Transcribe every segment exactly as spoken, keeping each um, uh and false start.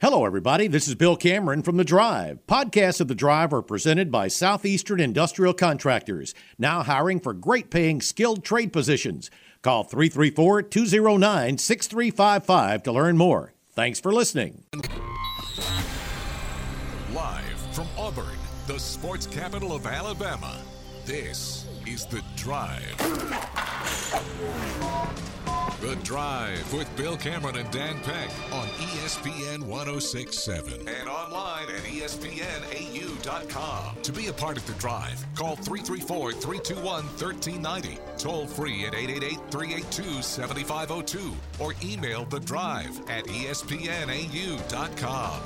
Hello, everybody. This is Bill Cameron from The Drive. Podcasts of The Drive are presented by Southeastern Industrial Contractors, now hiring for great-paying skilled trade positions. Call three three four, two zero nine, six three five five to learn more. Thanks for listening. Live from Auburn, the sports capital of Alabama, this is The Drive. The Drive with Bill Cameron and Dan Peck on E S P N one oh six point seven and online at E S P N A U dot com. To be a part of The Drive, call three three four, three two one, one three nine zero, toll free at eight eight eight, three eight two, seven five zero two, or email The Drive at E S P N A U dot com.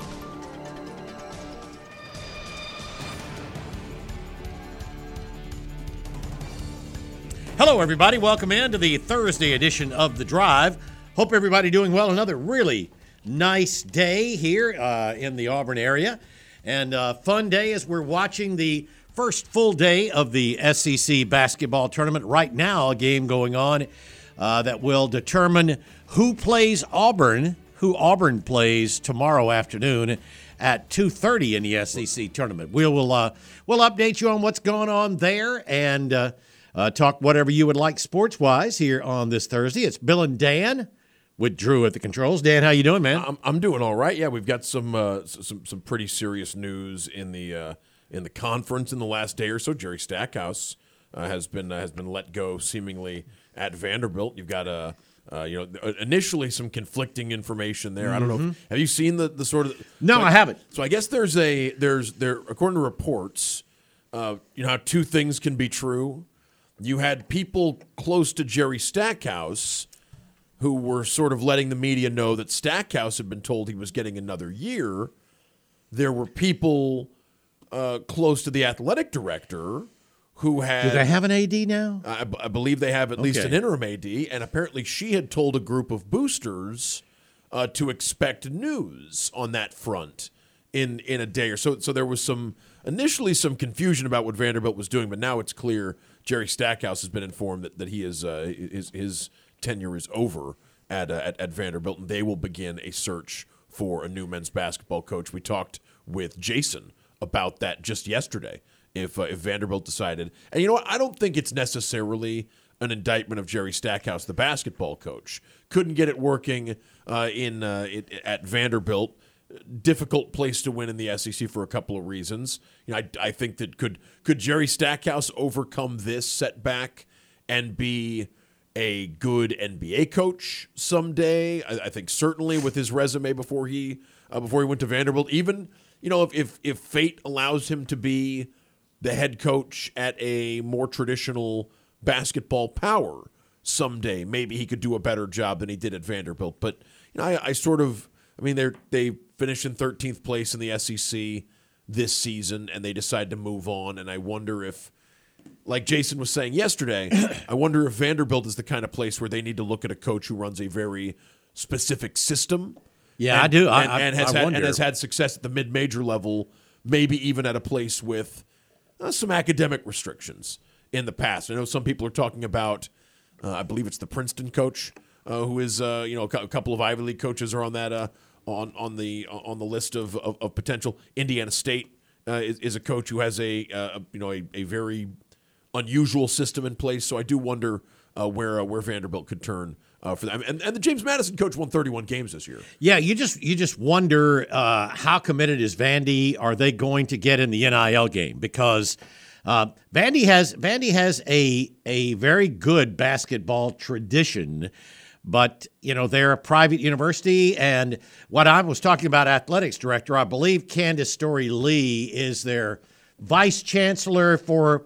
Hello, everybody. Welcome in to the Thursday edition of The Drive. Hope everybody doing well. Another really nice day here uh, in the Auburn area. And uh, fun day as we're watching the first full day of the S E C basketball tournament. Right now, a game going on uh, that will determine who plays Auburn, who Auburn plays tomorrow afternoon at two thirty in the S E C tournament. We will uh, we'll update you on what's going on there and uh, Uh, talk whatever you would like sports-wise here on this Thursday. It's Bill and Dan with Drew at the controls. Dan, how you doing, man? I'm, I'm doing all right. Yeah, we've got some uh, some some pretty serious news in the uh, in the conference in the last day or so. Jerry Stackhouse uh, has been uh, has been let go seemingly at Vanderbilt. You've got a uh, you know initially some conflicting information there. Mm-hmm. I don't know. If, have you seen the the sort of? No, so I, I haven't. So I guess there's a there's there according to reports, uh, you know how two things can be true. You had people close to Jerry Stackhouse who were sort of letting the media know that Stackhouse had been told he was getting another year. There were people uh, close to the athletic director who had... Do they have an A D now? I, I believe they have at okay. least an interim A D, and apparently she had told a group of boosters uh, to expect news on that front in, in a day or so. So there was some initially some confusion about what Vanderbilt was doing, but now it's clear Jerry Stackhouse has been informed that, that he is uh, his his tenure is over at, uh, at at Vanderbilt, and they will begin a search for a new men's basketball coach. We talked with Jason about that just yesterday. If uh, if Vanderbilt decided, and you know what, I don't think it's necessarily an indictment of Jerry Stackhouse, the basketball coach. Couldn't get it working uh, in uh, it, at Vanderbilt. Difficult place to win in the S E C for a couple of reasons. You know, I, I think that could could Jerry Stackhouse overcome this setback and be a good N B A coach someday? I, I think certainly with his resume before he uh, before he went to Vanderbilt. Even you know if, if if fate allows him to be the head coach at a more traditional basketball power someday, maybe he could do a better job than he did at Vanderbilt. But you know, I, I sort of. I mean, they they finished in thirteenth place in the S E C this season, and they decide to move on. And I wonder if, like Jason was saying yesterday, I wonder if Vanderbilt is the kind of place where they need to look at a coach who runs a very specific system. Yeah, and, I do. I, and, I, and, has I had, wonder. and has had success at the mid-major level, maybe even at a place with uh, some academic restrictions in the past. I know some people are talking about, uh, I believe it's the Princeton coach, uh, who is, uh, you know, a couple of Ivy League coaches are on that uh, on on the on the list of, of, of potential. Indiana State uh, is, is a coach who has a uh, you know a, a very unusual system in place. So I do wonder uh, where uh, where Vanderbilt could turn uh, for them. And and the James Madison coach won thirty-one games this year. Yeah, you just you just wonder uh, how committed is Vandy? Are they going to get in the N I L game? Because uh, Vandy has Vandy has a a very good basketball tradition. But, you know, they're a private university, and what I was talking about athletics director, I believe Candace Story-Lee is their vice chancellor for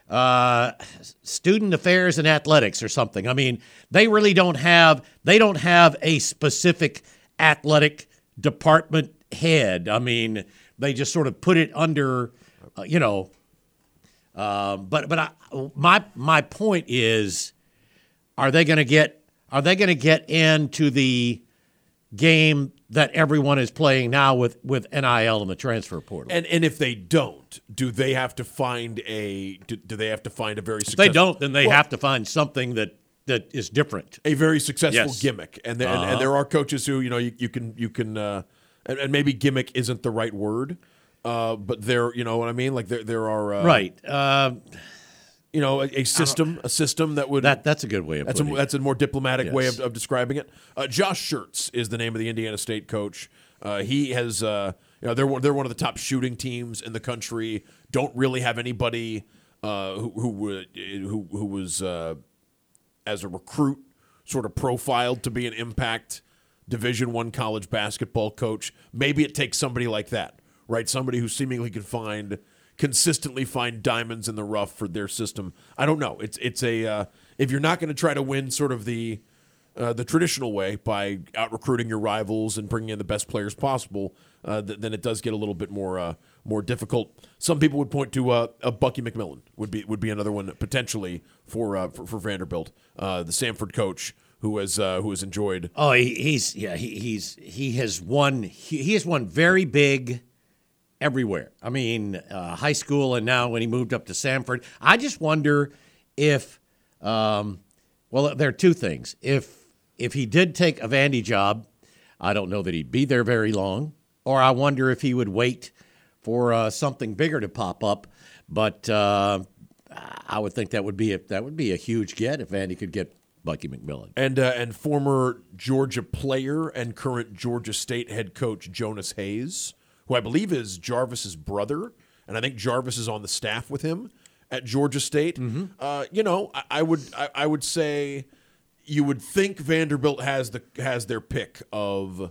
uh, student affairs and athletics or something. I mean, they really don't have they don't have a specific athletic department head. I mean, they just sort of put it under, uh, you know. Uh, but but I, my my point is, are they going to get? Are they going to get into the game that everyone is playing now with, with N I L and the transfer portal? And and if they don't, do they have to find a do, do they have to find a very successful? If they don't, then they well, have to find something that, that is different. A very successful yes. gimmick. And, there, uh-huh. and and there are coaches who, you know, you, you can you can uh, and, and maybe gimmick isn't the right word, uh, but there, you know what I mean? Like there, there are uh, right. Uh, you know, a, a system, a system that would that that's a good way of that's putting a, it. That's a more diplomatic Yes. way of, of describing it. Uh, Josh Schertz is the name of the Indiana State coach. Uh, he has, uh, you know, they're one- they're one of the top shooting teams in the country. Don't really have anybody uh, who who would who who was uh, as a recruit sort of profiled to be an impact Division One college basketball coach. Maybe it takes somebody like that, right? Somebody who seemingly can find consistently find diamonds in the rough for their system. I don't know. It's it's a uh, if you're not going to try to win sort of the uh, the traditional way by out recruiting your rivals and bringing in the best players possible, uh, th- then it does get a little bit more uh, more difficult. Some people would point to uh, a Bucky McMillan would be would be another one potentially for uh, for, for Vanderbilt, uh, the Samford coach who has uh, who has enjoyed. Oh, he, he's yeah, he, he's he has won. He, he has won very big everywhere. I mean, uh, high school and now when he moved up to Samford. I just wonder if, um, well, there are two things. If if he did take a Vandy job, I don't know that he'd be there very long. Or I wonder if he would wait for uh, something bigger to pop up. But uh, I would think that would be a, that would be a huge get if Vandy could get Bucky McMillan. And uh, and former Georgia player and current Georgia State head coach Jonas Hayes, who I believe is Jarvis's brother, and I think Jarvis is on the staff with him at Georgia State. Mm-hmm. Uh, you know, I, I would I, I would say you would think Vanderbilt has the has their pick of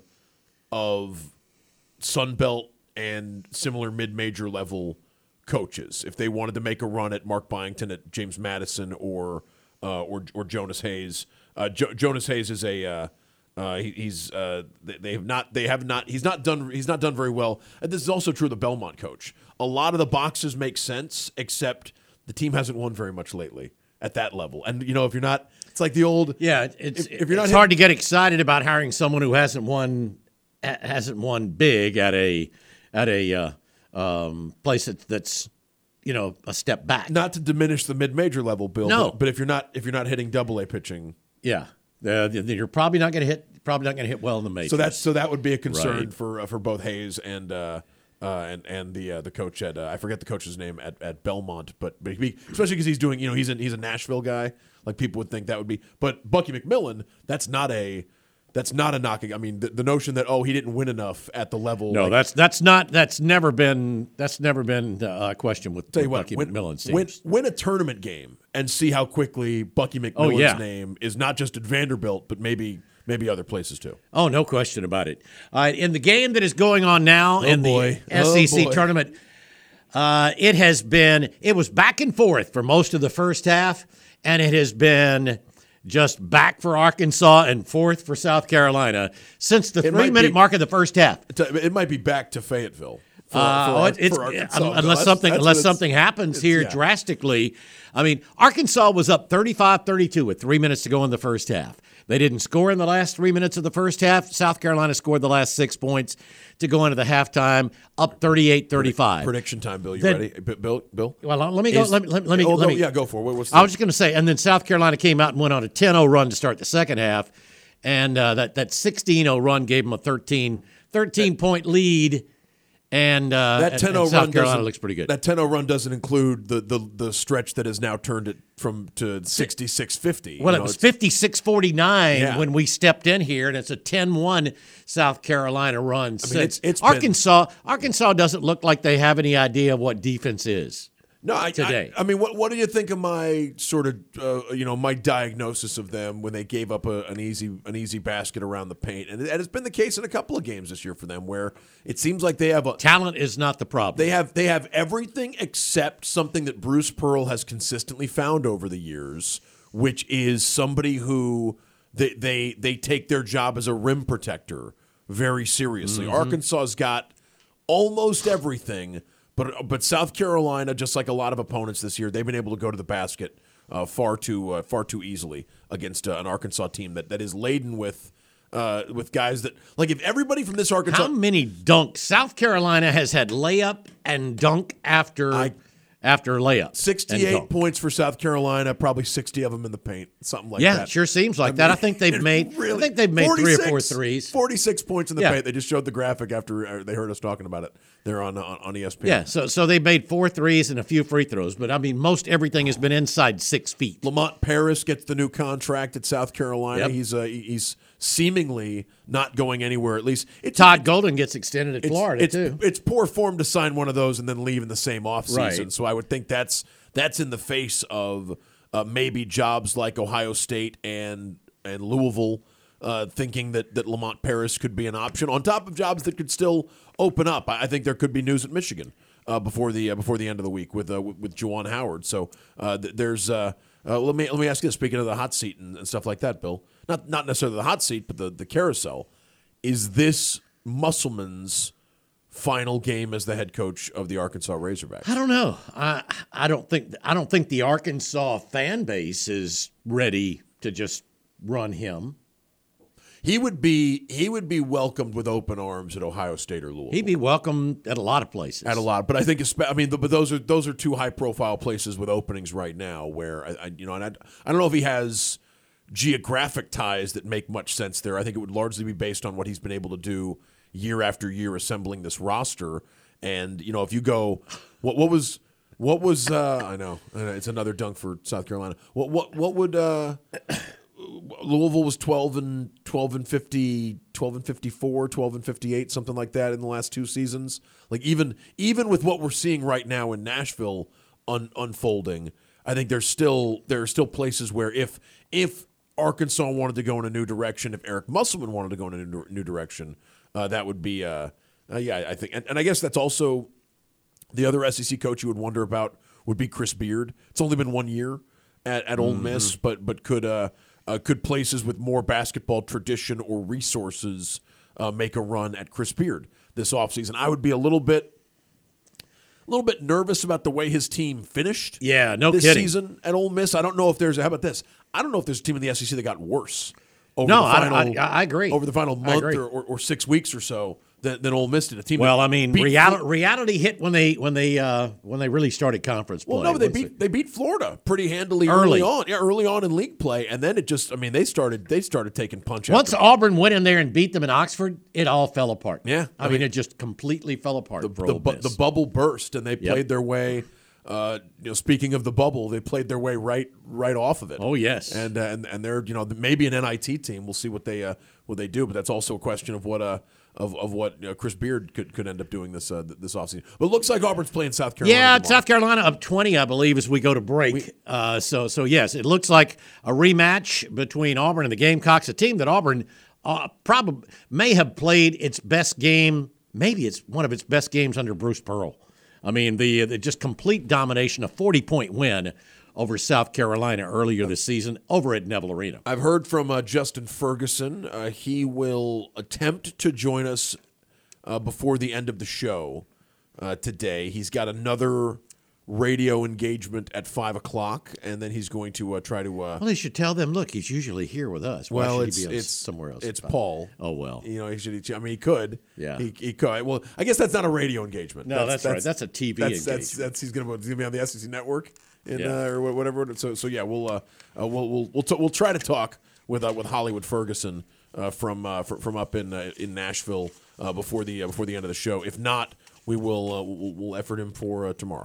of Sun Belt and similar mid-major level coaches if they wanted to make a run at Mark Byington, at James Madison, or uh, or or Jonas Hayes. Uh, jo- Jonas Hayes is a uh, uh, he, he's uh, they, they have not they have not he's not done he's not done very well. And this is also true of the Belmont coach. A lot of the boxes make sense, except the team hasn't won very much lately at that level. And you know, if you're not, it's like the old yeah. It's if, if you're not it's hit, hard to get excited about hiring someone who hasn't won hasn't won big at a at a uh, um, place that, that's you know a step back. Not to diminish the mid-major level, Bill. No. but, but if you're not if you're not hitting double A pitching, yeah, uh, you're probably not going to hit probably not going to hit well in the majors. so that's so that would be a concern Right. for uh, for both Hayes and uh, uh, and and the uh, the coach at uh, I forget the coach's name at, at Belmont, but but he, especially because he's doing you know he's a, he's a Nashville guy, like people would think that would be. But Bucky McMillan, that's not a that's not a knocking. I mean, the, the notion that oh he didn't win enough at the level. no, like, that's that's not that's never been that's never been uh, a question with, tell with you what, Bucky win, McMillan's win, teams. win a tournament game and see how quickly Bucky McMillan's Oh, yeah. name is not just at Vanderbilt, but maybe maybe other places too. Oh, no question about it. Uh, in the game that is going on now Oh, in boy. the S E C Oh, boy. tournament, uh, it has been it was back and forth for most of the first half, and it has been just back for Arkansas and forth for South Carolina since the It might three-minute be- mark of the first half. It might be back to Fayetteville. For, Uh, for, oh, Ar- it- it's, for Arkansas. un- No, unless that's- something that's unless what it's- something happens it's- here yeah. drastically. I mean, Arkansas was up thirty-five thirty-two with three minutes to go in the first half. They didn't score in the last three minutes of the first half. South Carolina scored the last six points to go into the halftime, up thirty-eight thirty-five. Prediction time, Bill. You Then- ready? B- Bill? Bill? Well, let me go. Is- Let me. Let me. Let me, oh, let go- me yeah, go for it. What- What's the, I was just going to say, and then South Carolina came out and went on a ten oh run to start the second half, and uh, that that sixteen oh run gave them a thirteen, thirteen point lead. And uh, that and- ten oh and South run Carolina doesn't- looks pretty good. That ten oh run doesn't include the, the, the stretch that has now turned it from to sixty-six fifty. Well, You it know, was it's- fifty-six forty-nine Yeah. when we stepped in here, and it's a ten one South Carolina run. I mean, it's- it's been- Arkansas. Arkansas doesn't look like they have any idea of what defense is. No, I, today. I, I mean, what what do you think of my sort of uh, you know my diagnosis of them when they gave up a, an easy an easy basket around the paint, and, it, and it's been the case in a couple of games this year for them where it seems like they have a Talent is not the problem. they have they have everything except something that Bruce Pearl has consistently found over the years, which is somebody who they they they take their job as a rim protector very seriously. Mm-hmm. Arkansas's got almost everything. But but South Carolina, just like a lot of opponents this year, they've been able to go to the basket uh, far too uh, far too easily against uh, an Arkansas team that, that is laden with uh, with guys that like if everybody from this Arkansas How many dunks? South Carolina has had layup and dunk after I- after layup. sixty-eight points for South Carolina, probably sixty of them in the paint, something like yeah, that. Yeah, it sure seems like I that. Mean, I think they've made really, I think they've made three or four threes. forty-six points in the yeah. paint. They just showed the graphic after they heard us talking about it. They're on on, on E S P N. Yeah, so so they made four threes and a few free throws, but I mean most everything has been inside six feet. Lamont Paris gets the new contract at South Carolina. Yep. He's uh, he's seemingly not going anywhere. At least it's, Todd it's, Golden gets extended at it's, Florida it's, too. It's poor form to sign one of those and then leave in the same offseason. Right. So I would think that's that's in the face of uh, maybe jobs like Ohio State and and Louisville. Uh, thinking that, that Lamont Paris could be an option on top of jobs that could still open up. I, I think there could be news at Michigan uh, before the uh, before the end of the week with uh, with, with Juwan Howard. So uh, th- there's uh, uh, let me let me ask you this. Speaking of the hot seat and, and stuff like that, Bill, not not necessarily the hot seat, but the the carousel. Is this Musselman's final game as the head coach of the Arkansas Razorbacks? I don't know. I I don't think I don't think the Arkansas fan base is ready to just run him. He would be he would be welcomed with open arms at Ohio State or Louisville. He'd be welcomed at a lot of places. At a lot, but I think I mean, but those are those are two high profile places with openings right now. Where I, I you know, and I, I don't know if he has geographic ties that make much sense there. I think it would largely be based on what he's been able to do year after year assembling this roster. And you know, if you go, what what was what was uh, I know it's another dunk for South Carolina. What what what would uh, Louisville was twelve and twelve and fifty, twelve and fifty-four, twelve and fifty-eight, something like that in the last two seasons. Like even even with what we're seeing right now in Nashville un, unfolding, I think there's still there are still places where if if Arkansas wanted to go in a new direction, if Eric Musselman wanted to go in a new, new direction, uh, that would be uh, uh, yeah, I think, and, and I guess that's also the other S E C coach you would wonder about would be Chris Beard. It's only been one year at, at Ole Miss, mm-hmm. but but could. Uh, Uh, could places with more basketball tradition or resources uh, make a run at Chris Beard this offseason? I would be a little bit a little bit nervous about the way his team finished yeah, no this kidding. season at Ole Miss. I don't know if there's – how about this? I don't know if there's a team in the S E C that got worse over no, the final, I, I, I agree. over the final month or, or, or six weeks or so than, than Ole Miss did. A team well, that I mean, reality, reality hit when they when they uh, when they really started conference play. Well, no, but they beat it? they beat Florida pretty handily early. early on. Yeah, early on in league play, and then it just I mean they started they started taking punch. Once after. Auburn went in there and beat them in Oxford, it all fell apart. Yeah, I, I mean, mean it just completely fell apart. The, for the, Ole bu- Miss. the bubble burst, and they played yep. their way. Uh, you know, speaking of the bubble, they played their way right right off of it. Oh yes, and uh, and and they're you know maybe an N I T team. We'll see what they uh, what they do, but that's also a question of what uh of of what you know, Chris Beard could, could end up doing this uh, this offseason. But it looks like Auburn's playing South Carolina. Yeah, tomorrow. South Carolina up twenty, I believe, as we go to break. We, uh, so so yes, it looks like a rematch between Auburn and the Gamecocks, a team that Auburn uh, probably may have played its best game. Maybe it's one of its best games under Bruce Pearl. I mean, the, the just complete domination, a forty-point win over South Carolina earlier this season over at Neville Arena. I've heard from uh, Justin Ferguson. Uh, he will attempt to join us uh, before the end of the show uh, today. He's got another radio engagement at five o'clock, and then he's going to uh, try to. Uh, well, they should tell them. Look, he's usually here with us. Why well, should it's he be it's somewhere else. It's Paul. Oh well. You know, he should. I mean, he could. Yeah. He, he could. Well, I guess that's not a radio engagement. No, that's, that's, that's right. That's a T V that's, engagement. That's, that's he's going to be on the S E C network, in, yeah. uh, or whatever. So so yeah, we'll uh, uh, we'll we'll we'll, t- we'll try to talk with uh, with Hollywood Ferguson uh, from uh, fr- from up in uh, in Nashville uh, before the uh, before the end of the show. If not, we will uh, we'll, we'll effort him for uh, tomorrow.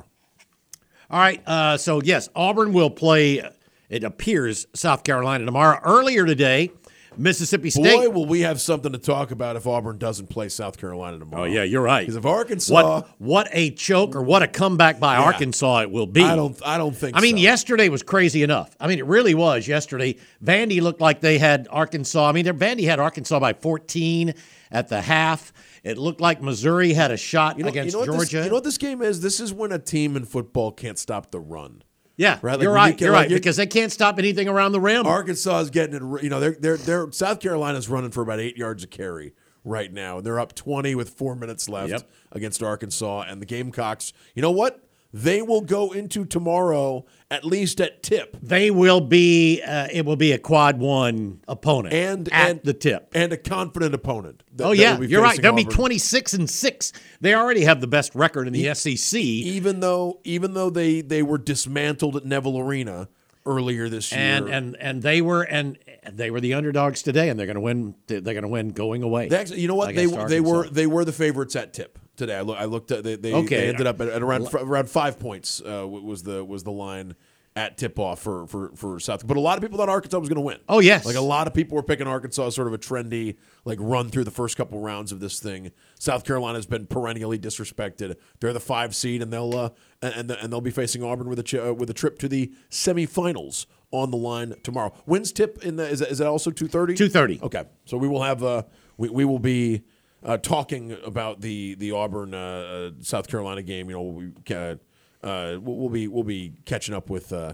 All right, uh, so yes, Auburn will play, it appears, South Carolina tomorrow. Earlier today, Mississippi State. Boy, will we have something to talk about if Auburn doesn't play South Carolina tomorrow. Oh, yeah, you're right. Because if Arkansas. What, what a choke or what a comeback by yeah, Arkansas it will be. I don't I don't think I mean, so. yesterday was crazy enough. I mean, it really was yesterday. Vandy looked like they had Arkansas. I mean, Vandy had Arkansas by fourteen at the half. It looked like Missouri had a shot you know, against you know Georgia. This, you know what this game is? This is when a team in football can't stop the run. Yeah, right? Like you're right. You you're like right, because they can't stop anything around the rim. Arkansas is getting it. You know, they're they're they're South Carolina's running for about eight yards a carry right now, and they're up twenty with four minutes left yep. against Arkansas. And the Gamecocks, you know what? they will go into tomorrow at least at tip. They will be. Uh, it will be a quad one opponent and at and, the tip, and a confident opponent. That, oh that yeah, you're right. They'll Auburn. be twenty-six and six. They already have the best record in the e- S E C. Even though even though they, they were dismantled at Neville Arena earlier this year, and and and they were and they were the underdogs today, and they're going to win. They're going to win going away. They actually, you know what? They they were they were the favorites at tip today. I, look, I looked at they they, okay. they ended up at, at around around five points. Uh, was the was the line at tip off for, for for South. But a lot of people thought Arkansas was going to win. Oh yes, like a lot of people were picking Arkansas as sort of a trendy like run through the first couple rounds of this thing. South Carolina has been perennially disrespected. They're the five seed, and they'll uh, and and they'll be facing Auburn with a ch- uh, with a trip to the semifinals on the line tomorrow. When's tip in the is that, is that also two thirty? two thirty. Okay, so we will have uh we we will be uh, talking about the the Auburn uh, South Carolina game. You know, we uh, uh, we'll be we'll be catching up with uh,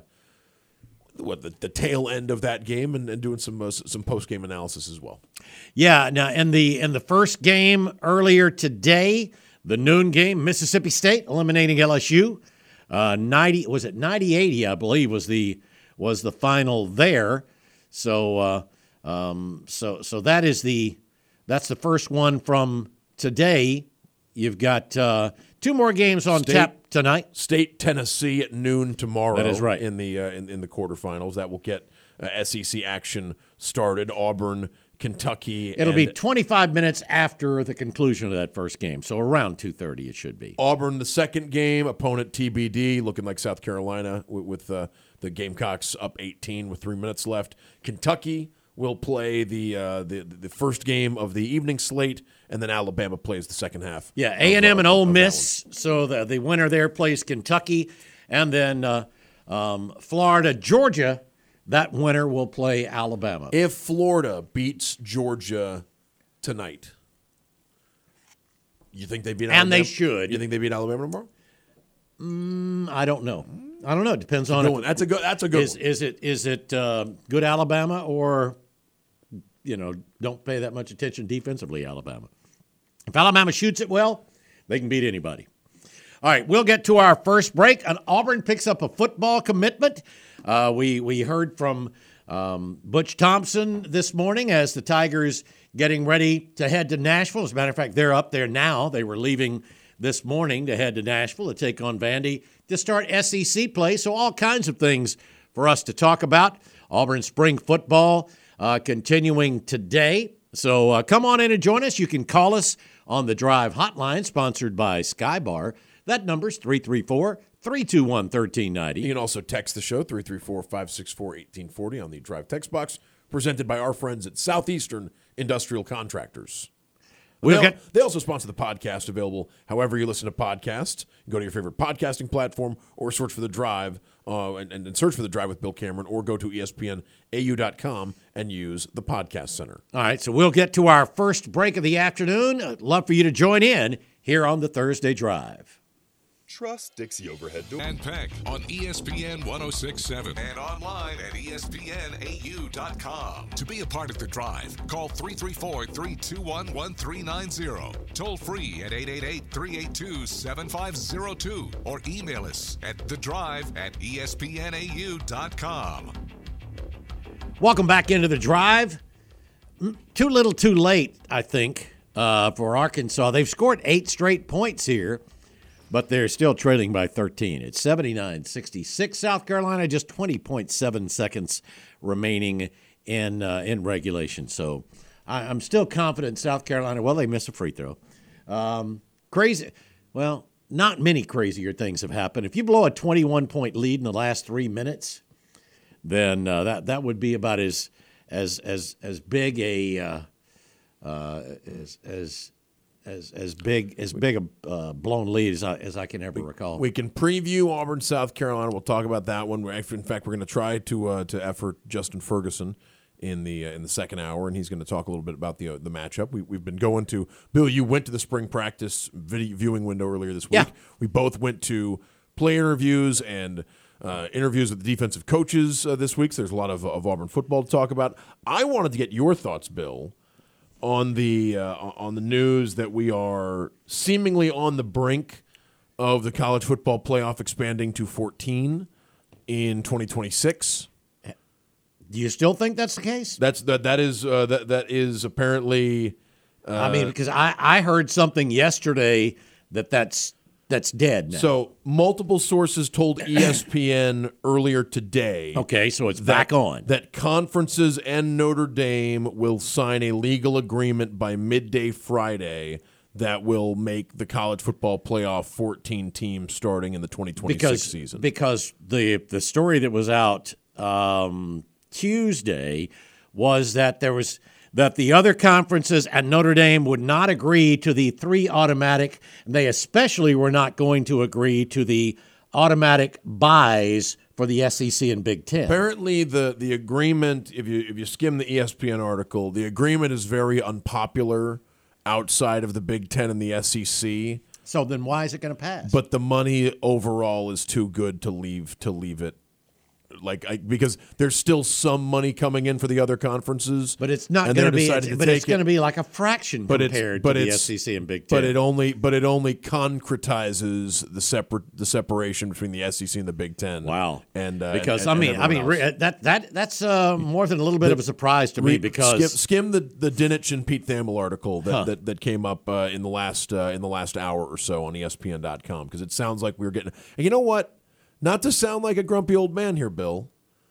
what the, the tail end of that game and, and doing some uh, some post game analysis as well. Yeah. Now, in the in the first game earlier today, the noon game, Mississippi State eliminating L S U. Uh, ninety was it ninety eighty? I believe was the was the final there. So uh, um, so so that is the that's the first one from today. You've got uh, two more games on State, tap tonight. State Tennessee at noon tomorrow. That is right. in the uh, in, in the quarterfinals. That will get uh, S E C action started. Auburn, Kentucky. It'll and be twenty-five minutes after the conclusion of that first game, so around two thirty it should be. Auburn, the second game, opponent T B D, looking like South Carolina with, with uh, the Gamecocks up eighteen with three minutes left. Kentucky will play the, uh, the the first game of the evening slate, and then Alabama plays the second half. Yeah, A and M and Ole of Miss. So the the winner there plays Kentucky, and then uh, um, Florida, Georgia. That winner will play Alabama. If Florida beats Georgia tonight, you think they beat Alabama? And they should. You think they beat Alabama tomorrow? Mm, I don't know. I don't know. It depends on it. That's a good. That's a good. Is, one. is it is it uh, good Alabama or you know don't pay that much attention defensively Alabama? If Alabama shoots it well, they can beat anybody. All right, we'll get to our first break. And Auburn picks up a football commitment. Uh, we we heard from um, Butch Thompson this morning as the Tigers getting ready to head to Nashville. As a matter of fact, they're up there now. They were leaving this morning to head to Nashville to take on Vandy to start S E C play. So all kinds of things for us to talk about. Auburn spring football uh, continuing today. So uh, come on in and join us. You can call us on the Drive hotline sponsored by Skybar. That number's three three four, three two one, one three nine zero. You can also text the show, three three four, five six four, one eight four zero on the Drive text box, presented by our friends at Southeastern Industrial Contractors. We'll they, get- they also sponsor the podcast, available however you listen to podcasts. Go to your favorite podcasting platform or search for The Drive, uh, and, and search for The Drive with Bill Cameron, or go to E S P N A U dot com and use the Podcast Center. All right, so we'll get to our first break of the afternoon. I'd love for you to join in here on the Thursday Drive. Trust Dixie Overhead Door and Peck on E S P N one oh six point seven and online at E S P N A U dot com. To be a part of The Drive, call three three four, three two one, one three nine zero. Toll free at eight eight eight, three eight two, seven five zero two or email us at the drive at E S P N A U dot com. Welcome back into The Drive. Too little too late, I think, uh, for Arkansas. They've scored eight straight points here, but they're still trailing by thirteen. It's seventy-nine sixty-six. South Carolina, just twenty point seven seconds remaining in uh, in regulation. So I, I'm still confident South Carolina. Well, they missed a free throw. Um, crazy. Well, not many crazier things have happened. If you blow a twenty-one point lead in the last three minutes, then uh, that that would be about as as as as big a uh, uh, as as As as big as big a uh, blown lead as I, as I can ever recall. We can preview Auburn, South Carolina. We'll talk about that one. In fact, we're going to try to uh, to effort Justin Ferguson in the uh, in the second hour, and he's going to talk a little bit about the uh, the matchup. We, we've been going to Bill. You went to the spring practice video viewing window earlier this week. Yeah. We both went to play interviews and uh, interviews with the defensive coaches uh, this week. So there's a lot of, of Auburn football to talk about. I wanted to get your thoughts, Bill, on the uh, on the news that we are seemingly on the brink of the college football playoff expanding to fourteen in twenty twenty-six. Do you still think that's the case? That's that. That is uh, that. That is apparently. Uh, I mean, because I, I heard something yesterday that that's that's dead now. So multiple sources told E S P N earlier today. Okay, so it's that, back on. That conferences and Notre Dame will sign a legal agreement by midday Friday that will make the college football playoff fourteen teams starting in the twenty twenty-six because, season. Because the the story that was out um, Tuesday was that there was that the other conferences and Notre Dame would not agree to the three automatic, and they especially were not going to agree to the automatic buys for the S E C and Big Ten. Apparently, the the agreement, if you if you skim the E S P N article, the agreement is very unpopular outside of the Big Ten and the S E C. So then why is it going to pass? But the money overall is too good to leave to leave it. Like I, because there's still some money coming in for the other conferences, but it's not going to be. To but it's going to be like a fraction but compared but to the S E C and Big Ten. But it only, but it only concretizes the separate the separation between the S E C and the Big Ten. Wow! And uh, because and, I mean, I mean else. that that that's uh, more than a little bit the, of a surprise to me because skim, skim the the Dinich and Pete Thamel article that huh. that, that came up uh, in the last uh, in the last hour or so on E S P N dot com because it sounds like we were getting. And you know what? Not to sound like a grumpy old man here, Bill.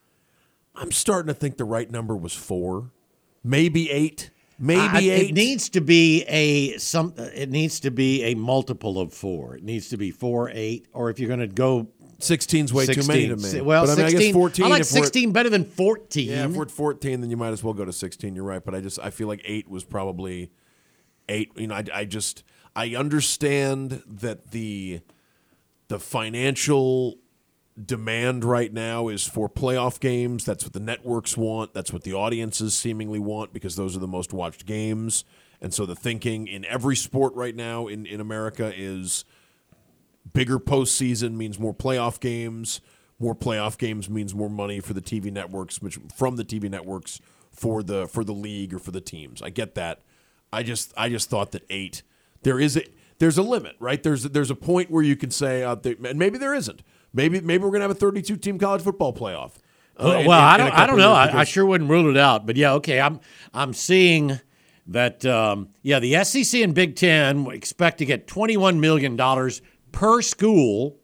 I'm starting to think the right number was four, maybe eight, maybe I, eight. It needs to be a some. It needs to be a multiple of four. It needs to be four, eight, or if you're going to go, sixteen's way sixteen. too many to me. Well, but I mean, sixteen. I guess fourteen. I like if sixteen at, better than fourteen. Yeah, if we're at fourteen, then you might as well go to sixteen. You're right, but I just I feel like eight was probably eight. You know, I, I just I understand that the the financial demand right now is for playoff games. That's what the networks want. That's what the audiences seemingly want because those are the most watched games. And so the thinking in every sport right now in, in America is bigger postseason means more playoff games. More playoff games means more money for the T V networks, which from the T V networks for the for the league or for the teams. I get that. I just I just thought that eight. There is a there's a limit, right? There's there's a point where you can say, uh, there, and maybe there isn't. Maybe maybe we're gonna have a thirty-two team college football playoff. Uh, well, in, I in, don't in I don't know. I, because, I sure wouldn't rule it out. But yeah, okay. I'm I'm seeing that. Um, yeah, the S E C and Big Ten expect to get twenty-one million dollars per school,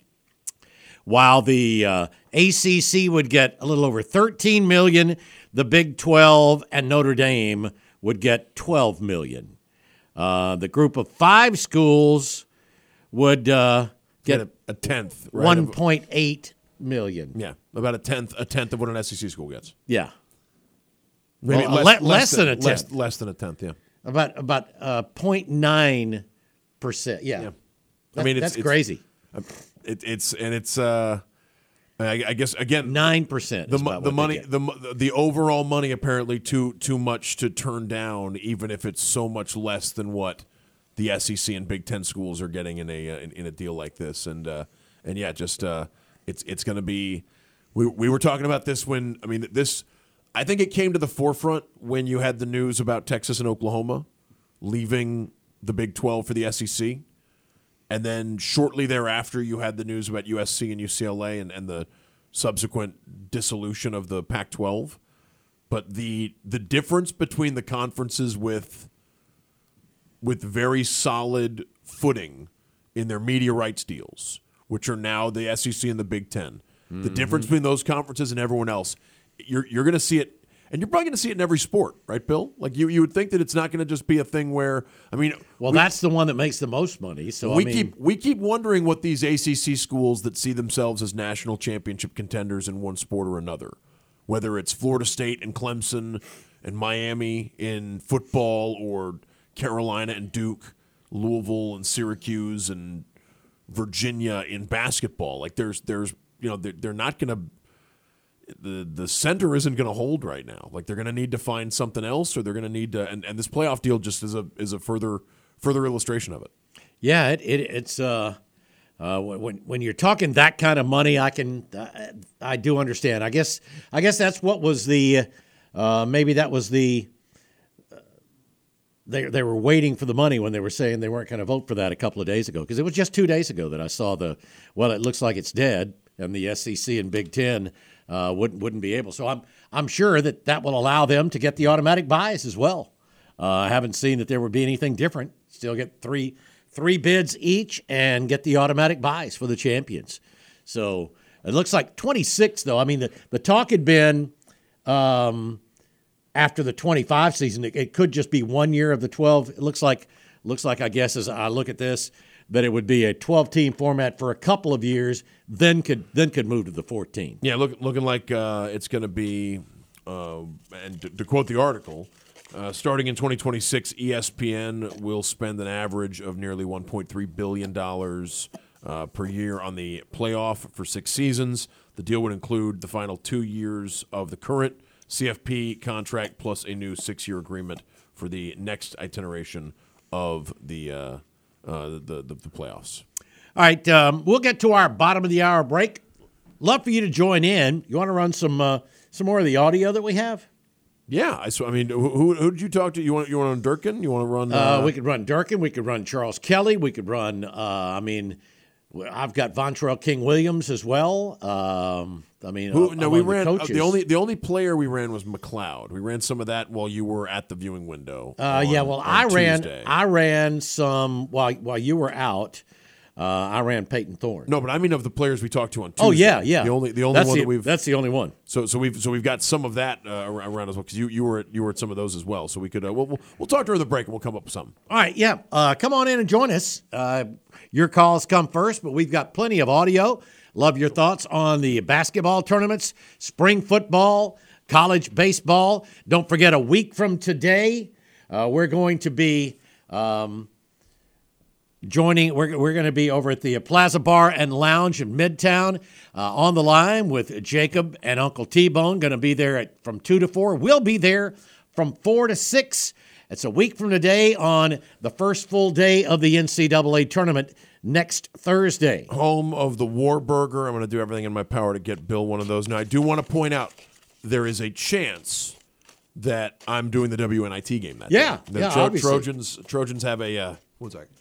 while the uh, A C C would get a little over thirteen million dollars. The Big twelve and Notre Dame would get twelve million dollars. Uh, the group of five schools would uh, get a, a tenth, right? one point eight million dollars. Yeah, about a tenth, a tenth of what an S E C school gets. Yeah, maybe well, less, le- less than, than a tenth. Less, less than a tenth. Yeah, about about uh, zero point nine percent. Yeah, yeah. That, I mean, it's, that's it's, crazy. It, it's and it's. Uh, I, I guess again, nine percent. The the money, the the overall money apparently too too much to turn down, even if it's so much less than what the S E C and Big Ten schools are getting in a in, in a deal like this. And uh, and yeah, just uh, it's it's going to be. We we were talking about this when I mean this. I think it came to the forefront when you had the news about Texas and Oklahoma leaving the Big twelve for the S E C. And then shortly thereafter, you had the news about U S C and U C L A and, and the subsequent dissolution of the Pac twelve. But the the difference between the conferences with with very solid footing in their media rights deals, which are now the S E C and the Big Ten, mm-hmm. the difference between those conferences and everyone else, you're you're going to see it. And you're probably going to see it in every sport, right, Bill? Like you, you would think that it's not going to just be a thing where, I mean, well, we, that's the one that makes the most money. So we I mean, keep we keep wondering what these A C C schools that see themselves as national championship contenders in one sport or another, whether it's Florida State and Clemson and Miami in football, or Carolina and Duke, Louisville and Syracuse and Virginia in basketball. Like there's there's you know they're, they're not going to. The the center isn't going to hold right now. Like they're going to need to find something else, or they're going to need to. And, and this playoff deal just is a is a further further illustration of it. Yeah, it, it it's uh, uh, when when you're talking that kind of money, I can uh, I do understand. I guess I guess that's what was the uh, maybe that was the uh, they they were waiting for the money when they were saying they weren't going to vote for that a couple of days ago, because it was just two days ago that I saw the, well, it looks like it's dead, and the S E C and Big Ten uh, wouldn't wouldn't be able. So I'm I'm sure that that will allow them to get the automatic buys as well. Uh, I haven't seen that there would be anything different. Still get three three bids each and get the automatic buys for the champions. So it looks like twenty-six, though. I mean, the, the talk had been um, after the twenty-five season, it, it could just be one year of the twelve. It looks like, looks like I guess, as I look at this, that it would be a twelve-team format for a couple of years, then could then could move to the fourteen. Yeah, look, looking like uh, it's going to be, uh, and to, to quote the article, Uh, starting in twenty twenty-six, E S P N will spend an average of nearly one point three billion dollars uh, per year on the playoff for six seasons. The deal would include the final two years of the current C F P contract plus a new six-year agreement for the next iteration of the uh, uh, the, the, the playoffs. All right, um, we'll get to our bottom of the hour break. Love for you to join in. You want to run some uh, some more of the audio that we have? Yeah, I, so, I mean, who, who did you talk to? You want you want on Durkin? You want to run? Uh, uh, we could run Durkin. We could run Charles Kelly. We could run. Uh, I mean, I've got Vontrell King Williams as well. Um, I mean, who, no, we ran the, uh, the only the only player we ran was McLeod. We ran some of that while you were at the viewing window. Uh, on, yeah, well, I Tuesday. ran I ran some while while you were out. Uh, I ran Peyton Thorne. No, but I mean of the players we talked to on Tuesday. Oh yeah, yeah. The only the only that's one the, that we've that's the only one. So so we've so we've got some of that uh, around as well, because you, you were at, you were at some of those as well. So we could uh, we'll, we'll we'll talk during the break and we'll come up with something. All right, yeah. Uh, come on in and join us. Uh, your calls come first, but we've got plenty of audio. Love your thoughts on the basketball tournaments, spring football, college baseball. Don't forget, a week from today, uh, we're going to be. Um, Joining, we're, we're going to be over at the Plaza Bar and Lounge in Midtown uh, on the line with Jacob and Uncle T-Bone. Going to be there at, from two to four. We'll be there from four to six. It's a week from today on the first full day of the N C double A tournament next Thursday. Home of the Warburger. I'm going to do everything in my power to get Bill one of those. Now, I do want to point out there is a chance that I'm doing the W N I T game that yeah, day. The yeah, Tro- obviously. Trojans, Trojans have a uh, – one second.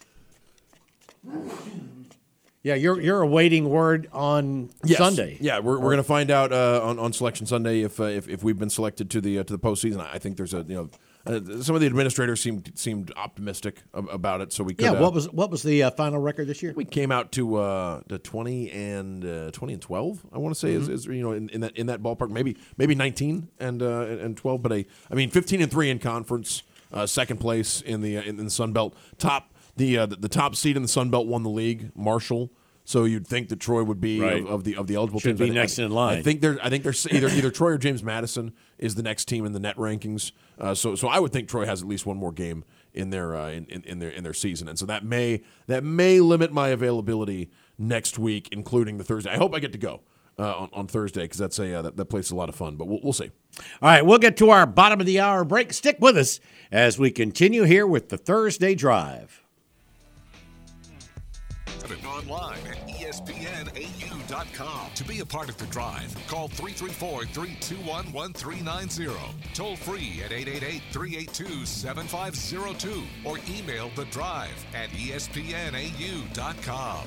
Yeah, you're you're awaiting word on yes. Sunday. Yeah, we're we're going to find out uh, on on Selection Sunday if uh, if if we've been selected to the uh, to the postseason. I think there's a you know uh, some of the administrators seemed seemed optimistic about it, so we could. Yeah, uh, what was what was the uh, final record this year? We came out to uh, to twenty and uh, twenty and twelve. I want to say mm-hmm. is, is you know in, in that in that ballpark, maybe maybe nineteen and uh, and twelve, but a I mean fifteen and three in conference, uh, second place in the uh, in, in the Sun Belt, top. The, uh, the the top seed in the Sun Belt won the league, Marshall. So you'd think that Troy would be right. of, of the of the eligible Should teams. be I, next I, in line. I think they're I think there's either either Troy or James Madison is the next team in the net rankings. Uh, so so I would think Troy has at least one more game in their uh, in, in, in their in their season, and so that may that may limit my availability next week, including the Thursday. I hope I get to go uh, on, on Thursday because that's a uh, that, that place is a lot of fun. But we'll we'll see. All right, we'll get to our bottom of the hour break. Stick with us as we continue here with the Thursday Drive. Online at E S P N A U dot com. To be a part of the drive, call three three four, three two one, one three nine zero. Toll free at eight eight eight, three eight two, seven five zero two or email the drive at E S P N A U dot com.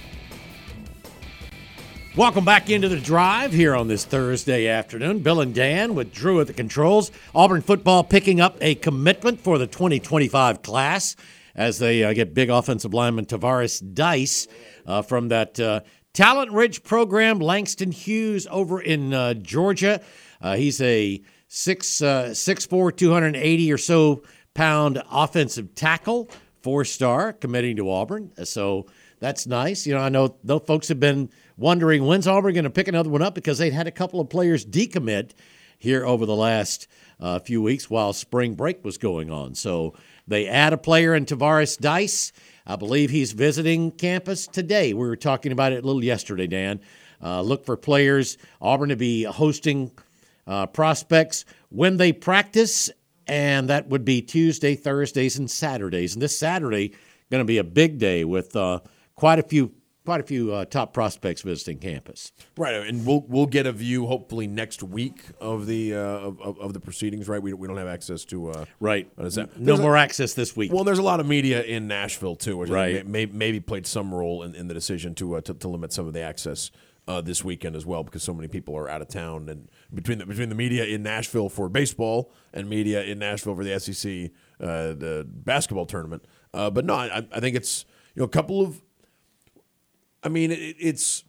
Welcome back into the drive here on this Thursday afternoon. Bill and Dan with Drew at the controls. Auburn football picking up a commitment for the twenty twenty-five class as they uh, get big offensive lineman Tavares Dice uh, from that uh, talent-rich program, Langston Hughes over in uh, Georgia. Uh, he's a six uh, six four, two hundred eighty or so pound offensive tackle, four-star, committing to Auburn. So that's nice. You know, I know those folks have been wondering when's Auburn going to pick another one up because they'd had a couple of players decommit here over the last uh, few weeks while spring break was going on. So they add a player in Tavares Dice. I believe he's visiting campus today. We were talking about it a little yesterday, Dan. Uh, look for players. Auburn to be hosting uh, prospects when they practice, and that would be Tuesday, Thursdays, and Saturdays. And this Saturday going to be a big day with uh, quite a few quite a few uh, top prospects visiting campus. Right, and we'll we'll get a view hopefully next week of the uh, of, of the proceedings. Right, we we don't have access to uh, right. What is that? No There's more a, access this week. Well, there's a lot of media in Nashville too, which right. I think may, maybe played some role in, in the decision to, uh, to to limit some of the access uh, this weekend as well, because so many people are out of town, and between the between the media in Nashville for baseball and media in Nashville for the S E C uh, the basketball tournament. Uh, but no, I, I think it's you know a couple of. I mean, it, it's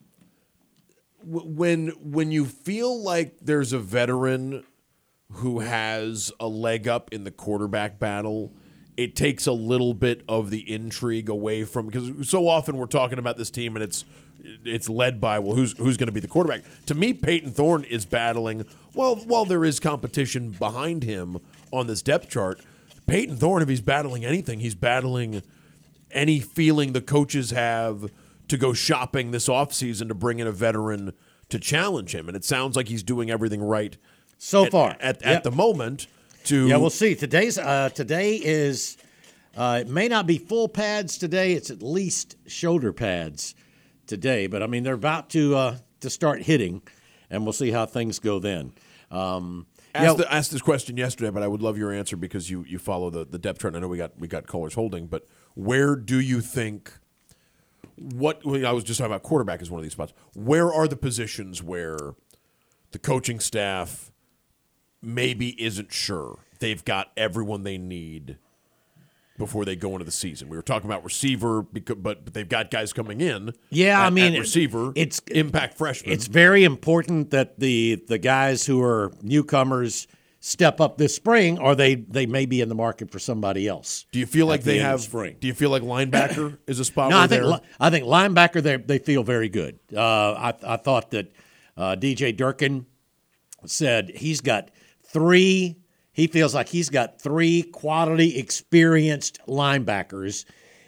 when when you feel like there's a veteran who has a leg up in the quarterback battle, it takes a little bit of the intrigue away from, because so often we're talking about this team and it's it's led by, well, who's who's going to be the quarterback? To me, Peyton Thorne is battling. Well, while there is competition behind him on this depth chart, Peyton Thorne, if he's battling anything, he's battling any feeling the coaches have to go shopping this offseason to bring in a veteran to challenge him. And it sounds like he's doing everything right so at, far. At, at, yep. at the moment. To Yeah, we'll see. Today's uh, Today is, uh, it may not be full pads today. It's at least shoulder pads today. But, I mean, they're about to uh, to start hitting, and we'll see how things go then. Um, asked, you know, the, asked this question yesterday, but I would love your answer because you, you follow the, the depth chart. I know we got we got callers holding, but where do you think – What I was just talking about, quarterback is one of these spots. Where are the positions where the coaching staff maybe isn't sure they've got everyone they need before they go into the season? We were talking about receiver, because, but they've got guys coming in. Yeah, at, I mean, at receiver, it's impact freshmen. It's very important that the the guys who are newcomers step up this spring, or they, they may be in the market for somebody else. Do you feel like the they end of have? spring. Do you feel like linebacker is a spot? No, where I think they're- li- I think linebacker they they feel very good. Uh, I I thought that uh, D J Durkin said he's got three. He feels like he's got three quality, experienced linebackers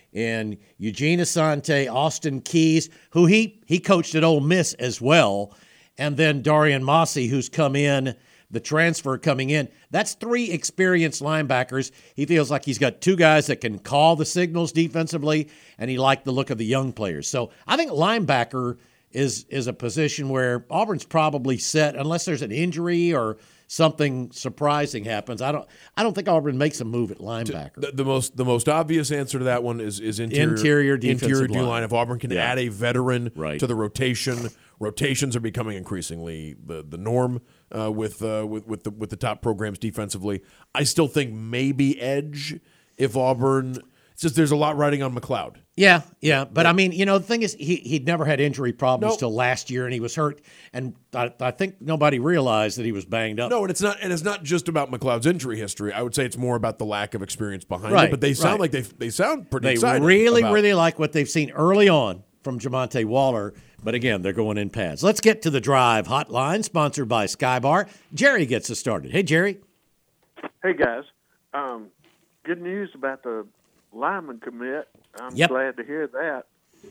in Eugene Asante, Austin Keys, who he he coached at Ole Miss as well, and then Darian Mossy, who's come in. The transfer coming in, that's three experienced linebackers. He feels like he's got two guys that can call the signals defensively, and he liked the look of the young players. So I think linebacker is is a position where Auburn's probably set, unless there's an injury or something surprising happens. I don't I don't think Auburn makes a move at linebacker. The, the most the most obvious answer to that one is is interior Interior defensive interior D line. line. If Auburn can Yeah. add a veteran Right. to the rotation, rotations are becoming increasingly the the norm uh, with uh, with with the with the top programs defensively. I still think maybe edge if Auburn. It's just there's a lot riding on McLeod. Yeah, yeah, but I mean, you know, the thing is, he he'd never had injury problems Nope. till last year, and he was hurt, and I, I think nobody realized that he was banged up. No, and it's not, and it's not just about McLeod's injury history. I would say it's more about the lack of experience behind Right, it. But they sound right. like they they sound pretty They excited. really, about- really like what they've seen early on from Jamonte Waller, but again, they're going in pads. Let's get to the Drive Hotline, sponsored by Skybar. Jerry gets us started. Hey, Jerry. Hey, guys. Um, good news about the lineman commit. I'm Yep. glad to hear that.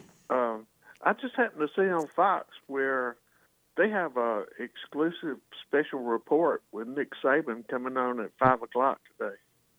Um, I just happened to see on Fox where they have a exclusive special report with Nick Saban coming on at five o'clock today.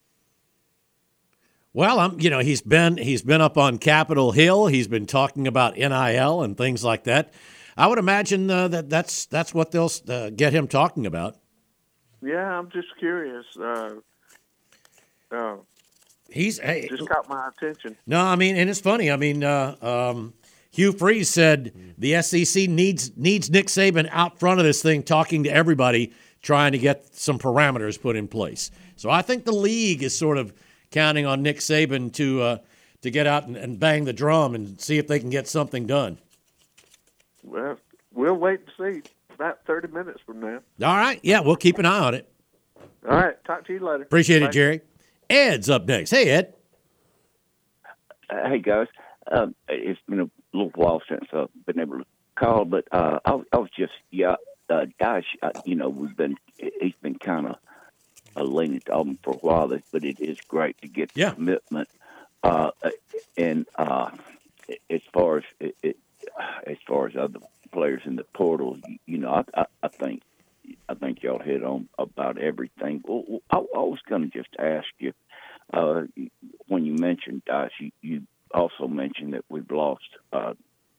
Well, I'm, you know, he's been he's been up on Capitol Hill. He's been talking about N I L and things like that. I would imagine uh, that that's that's what they'll uh, get him talking about. Yeah, I'm just curious. Uh, uh, He's hey, just caught my attention. no, I mean, and it's funny. I mean, uh, um, Hugh Freeze said the S E C needs needs Nick Saban out front of this thing, talking to everybody, trying to get some parameters put in place. So I think the league is sort of counting on Nick Saban to uh, to get out and, and bang the drum and see if they can get something done. Well, we'll wait and see about thirty minutes from now. All right, yeah, we'll keep an eye on it. All right, talk to you later. Appreciate Bye. it, Jerry. Ed's up next. Hey, Ed. Uh, hey guys, um, it's been a little while since I've been able to call, but uh, I, I was just yeah, uh, Dash. Uh, you know, we've been he's been kind of uh, leaning to Auburn for a while, but it is great to get the Yeah. commitment. Uh, and uh, as far as it, it, as far as other players in the portal, you, you know, I, I, I think I think y'all hit on about everything. Well, I, I was going to just ask you. Uh, when you mentioned Dice, you, you also mentioned that we've lost uh,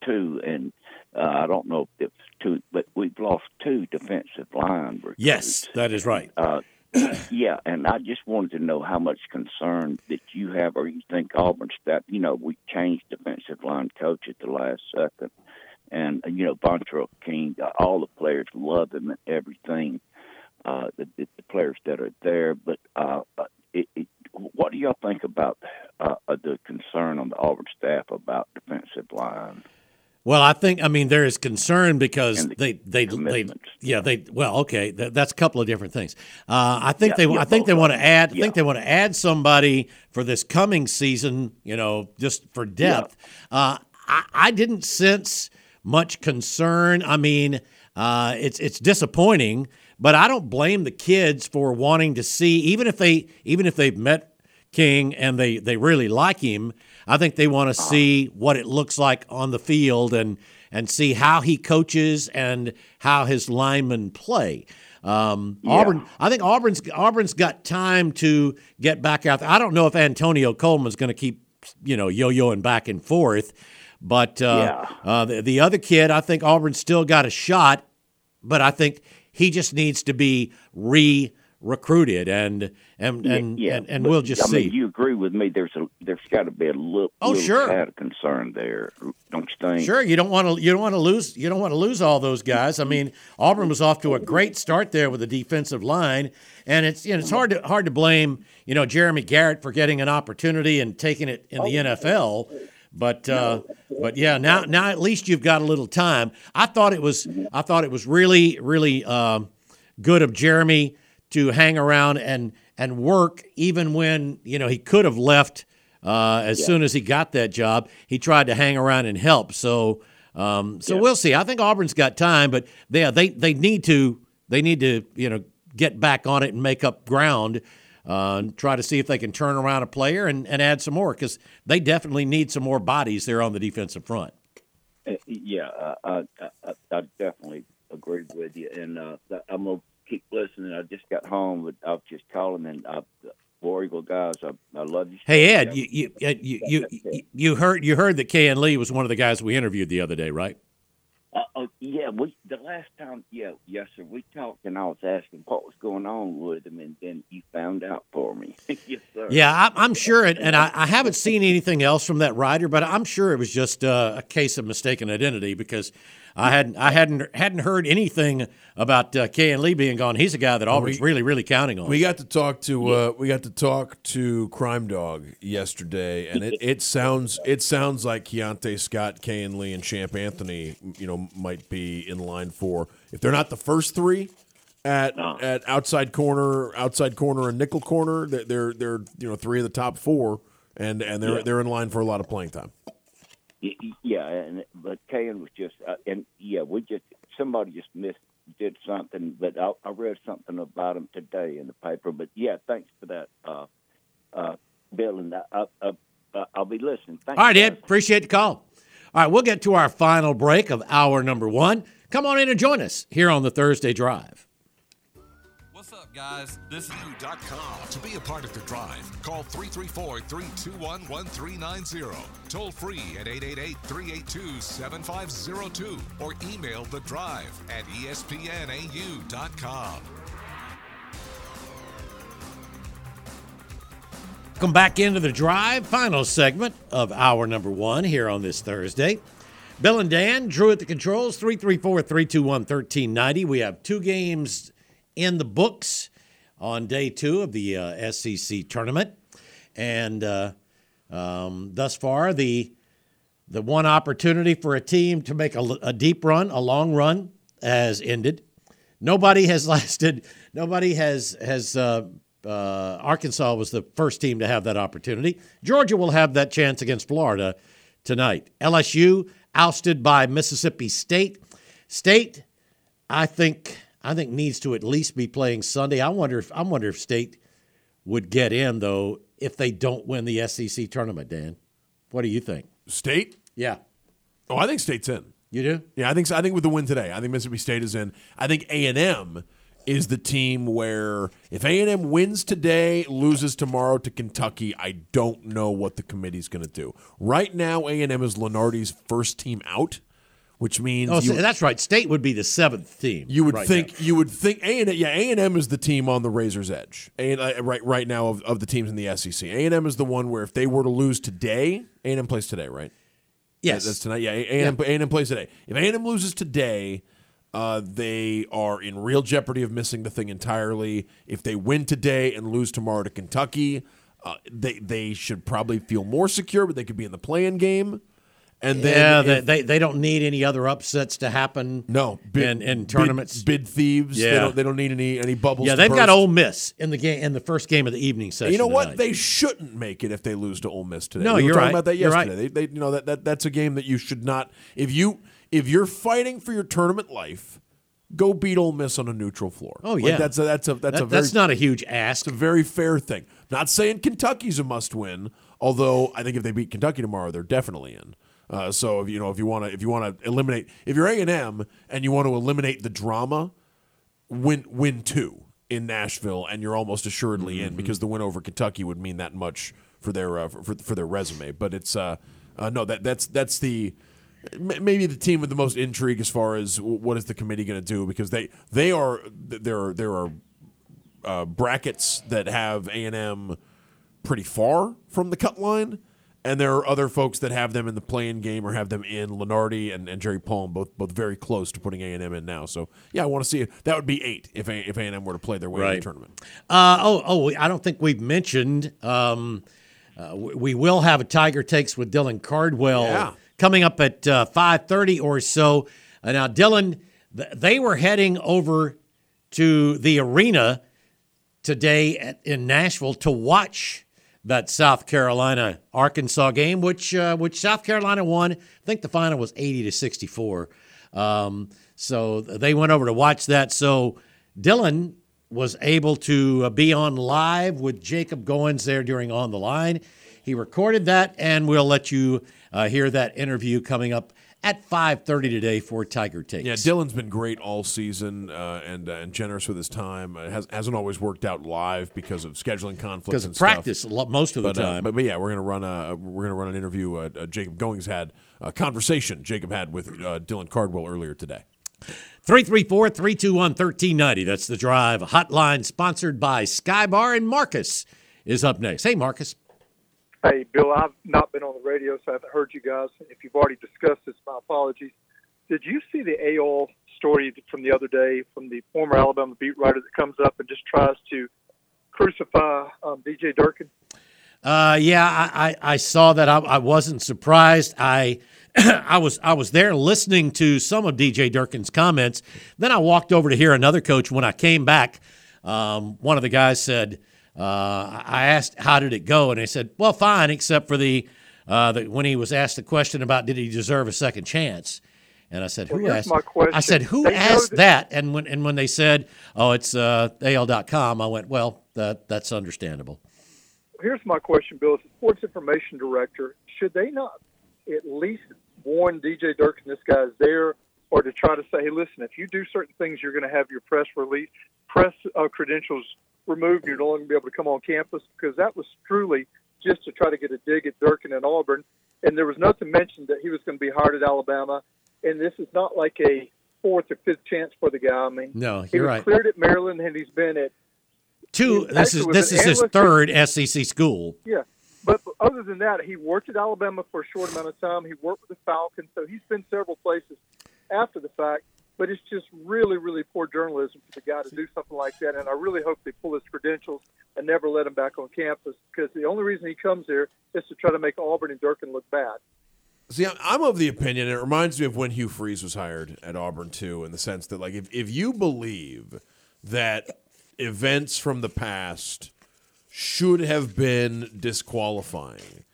two, and uh, I don't know if it's two, but we've lost two defensive line recruits. Yes, that is right. Uh, yeah, and I just wanted to know how much concern that you have, or you think Auburn staff. You know, we changed defensive line coach at the last second, and you know, Bontrell King, all the players love him and everything. Uh, the, the players that are there, but uh, it, it, what do y'all think about uh, the concern on the Auburn staff about defensive line? Well, I think I mean there is concern because the they they, they yeah they well okay that, that's a couple of different things. Uh, I think yeah, they I think they want to add I yeah. think they want to add somebody for this coming season. You know, just for depth. Yeah. Uh, I, I didn't sense much concern. I mean, uh, it's it's disappointing. But I don't blame the kids for wanting to see, even if they even if they've met King and they, they really like him, I think they want to see what it looks like on the field and and see how he coaches and how his linemen play. Um, yeah. Auburn, I think Auburn's Auburn's got time to get back out there. I don't know if Antonio Coleman's going to keep you know yo-yoing back and forth, but uh, yeah. uh, the, the other kid, I think Auburn's still got a shot, but I think he just needs to be re-recruited, and and and, yeah, and, and but, we'll just I see. Mean, you agree with me? There's a there's got to be a little, oh, little sure. tad of concern there, don't you think? Sure, you don't want to you don't want to lose you don't want to lose all those guys. I mean, Auburn was off to a great start there with the defensive line, and it's you know, it's hard to hard to blame you know Jeremy Garrett for getting an opportunity and taking it in the N F L. But uh, but yeah, now now at least you've got a little time. I thought it was I thought it was really really um, good of Jeremy to hang around and and work even when you know he could have left uh, as yeah. soon as he got that job. He tried to hang around and help. So um, so yeah. we'll see. I think Auburn's got time, but yeah, they they need to they need to you know get back on it and make up ground. Uh, and try to see if they can turn around a player and, and add some more because they definitely need some more bodies there on the defensive front. Uh, yeah, uh, I, I, I definitely agree with you, and uh, I'm gonna keep listening. I just got home, but I was just calling, and uh, War Eagle guys, I, I love you. Hey Ed, you you, you you you you heard you heard that K N Lee was one of the guys we interviewed the other day, right? Uh, oh, yeah, we, the last time, yeah, yes, sir, we talked, and I was asking what was going on with him, and then you found out for me. Yes, sir. Yeah, I, I'm sure, it, and I, I haven't seen anything else from that writer, but I'm sure it was just uh, a case of mistaken identity because I hadn't I hadn't hadn't heard anything about uh, K N Lee being gone. He's a guy that Auburn's we, really really counting on. We got to talk to uh, we got to talk to Crime Dog yesterday, and it, it sounds it sounds like Keontae Scott, K N Lee, and Champ Anthony, you know, might be in line for if they're not the first three at no. at outside corner, outside corner, and nickel corner. They're they're, they're you know three of the top four, and and they're yeah. they're in line for a lot of playing time. Yeah, and but Kayan was just, uh, and yeah, we just somebody just missed did something, but I, I read something about him today in the paper. But yeah, thanks for that, uh, uh, Bill, and I, I, I, I'll be listening. Thanks, all right, guys. Ed, appreciate the call. All right, we'll get to our final break of hour number one. Come on in and join us here on the Thursday Drive. What's up, guys? This is you dot com. To be a part of the drive, call three three four, three two one, one three nine zero. Toll free at eight eight eight, three eight two, seven five zero two or email the drive at E S P N A U dot com. Welcome back into the drive, final segment of hour number one here on this Thursday. Bill and Dan, Drew at the controls, three three four, three two one, one three nine zero. We have two games in the books on day two of the uh, S E C tournament. And uh, um, thus far, the the one opportunity for a team to make a, a deep run, a long run, has ended. Nobody has lasted. Nobody has has. Uh, uh, Arkansas was the first team to have that opportunity. Georgia will have that chance against Florida tonight. L S U ousted by Mississippi State. State, I think. I think needs to at least be playing Sunday. I wonder if I wonder if State would get in though if they don't win the S E C tournament. Dan, what do you think? State? Yeah. Oh, I think State's in. You do? Yeah, I think so. I think with the win today, I think Mississippi State is in. I think A and M is the team where if A and M wins today, loses tomorrow to Kentucky, I don't know what the committee's going to do. Right now, A and M is Lenardi's first team out, which means oh, you, so that's right. State would be the seventh team. You would right think now. you would think A and M, yeah, A and M is the team on the razor's edge. A and uh, right right now of, of the teams in the S E C. A and M is the one where if they were to lose today, A and M plays today, right? Yes, that's tonight. Yeah, A and M, yeah. A and M plays today. If A and M loses today, uh, they are in real jeopardy of missing the thing entirely. If they win today and lose tomorrow to Kentucky, uh, they they should probably feel more secure, but they could be in the play-in game. And then yeah, if, they, they they don't need any other upsets to happen. No, bid, in, in tournaments, bid, bid thieves. Yeah. they don't they don't need any any bubbles. Yeah, to they've burst. got Ole Miss in the game in the first game of the evening session. You know what? tonight. They shouldn't make it if they lose to Ole Miss today. No, we were you're talking right. about that You're yesterday. right. They, they, you know that, that that's a game that you should not. If you if you're fighting for your tournament life, go beat Ole Miss on a neutral floor. Oh Like, yeah, that's a that's a that's that, a very, that's not a huge ask. It's a very fair thing. Not saying Kentucky's a must win, although I think if they beat Kentucky tomorrow, they're definitely in. Uh, so if you know if you want to if you want to eliminate if you're A and M and you want to eliminate the drama, win win two in Nashville and you're almost assuredly mm-hmm. in because the win over Kentucky would mean that much for their uh, for for their resume. But it's uh, uh no that that's that's the maybe the team with the most intrigue as far as what is the committee going to do because they they are there are there are uh, brackets that have A and M pretty far from the cut line. And there are other folks that have them in the play-in game or have them in. Lenardi and, and Jerry Palm, both both very close to putting A and M in now. So, yeah, I want to see it. That would be eight if A, if A and M were to play their way right. in the tournament. Uh, oh, oh, I don't think we've mentioned um, uh, we will have a Tiger Takes with Dylan Cardwell yeah. coming up at uh, five thirty or so. Uh, now, Dylan, th- they were heading over to the arena today at, in Nashville to watch that South Carolina Arkansas game, which uh, which South Carolina won. I think the final was eighty to sixty-four. Um, so they went over to watch that. So Dylan was able to uh, be on live with Jacob Goins there during On the Line. He recorded that, and we'll let you uh, hear that interview coming up at five thirty today for Tiger Takes. Yeah, Dylan's been great all season uh, and uh, and generous with his time. It has, hasn't always worked out live because of scheduling conflicts because and of practice stuff. most of the but, time. Uh, but, but yeah, we're gonna run a we're gonna run an interview. Uh, uh, Jacob Goings had a conversation Jacob had with uh, Dylan Cardwell earlier today. three three four, three two one, one three nine zero. That's the Drive hotline sponsored by Skybar, and Marcus is up next. Hey, Marcus. Hey, Bill, I've not been on the radio, so I haven't heard you guys. If you've already discussed this, my apologies. Did you see the A O L story from the other day from the former Alabama beat writer that comes up and just tries to crucify um, D J Durkin? Uh, yeah, I, I, I saw that. I, I wasn't surprised. I I was I was there listening to some of D J Durkin's comments. Then I walked over to hear another coach. When I came back, um, one of the guys said, uh, I asked, how did it go? And they said, well, fine, except for the, uh, the when he was asked the question about did he deserve a second chance. And I said, who well, asked? My question. I said, who they asked that-, that? And when and when they said, oh, it's uh, A L dot com, I went, well, that that's understandable. Here's my question, Bill. As a sports information director, should they not at least warn D J Durkin this guy's there, or to try to say, hey, listen, if you do certain things, you're going to have your press release, press uh, credentials removed. You're no longer going to be able to come on campus, because that was truly just to try to get a dig at Durkin and Auburn. And there was nothing mentioned that he was going to be hired at Alabama. And this is not like a fourth or fifth chance for the guy. I mean, no, he you're was right. cleared at Maryland, and he's been at two. This is this is his third S E C school. Yeah, but other than that, he worked at Alabama for a short amount of time. He worked with the Falcons, so he's been several places after the fact. But it's just really, really poor journalism for the guy to do something like that. And I really hope they pull his credentials and never let him back on campus, because the only reason he comes there is to try to make Auburn and Durkin look bad. See, I'm of the opinion, it reminds me of when Hugh Freeze was hired at Auburn, too, in the sense that, like, if, if you believe that events from the past should have been disqualifying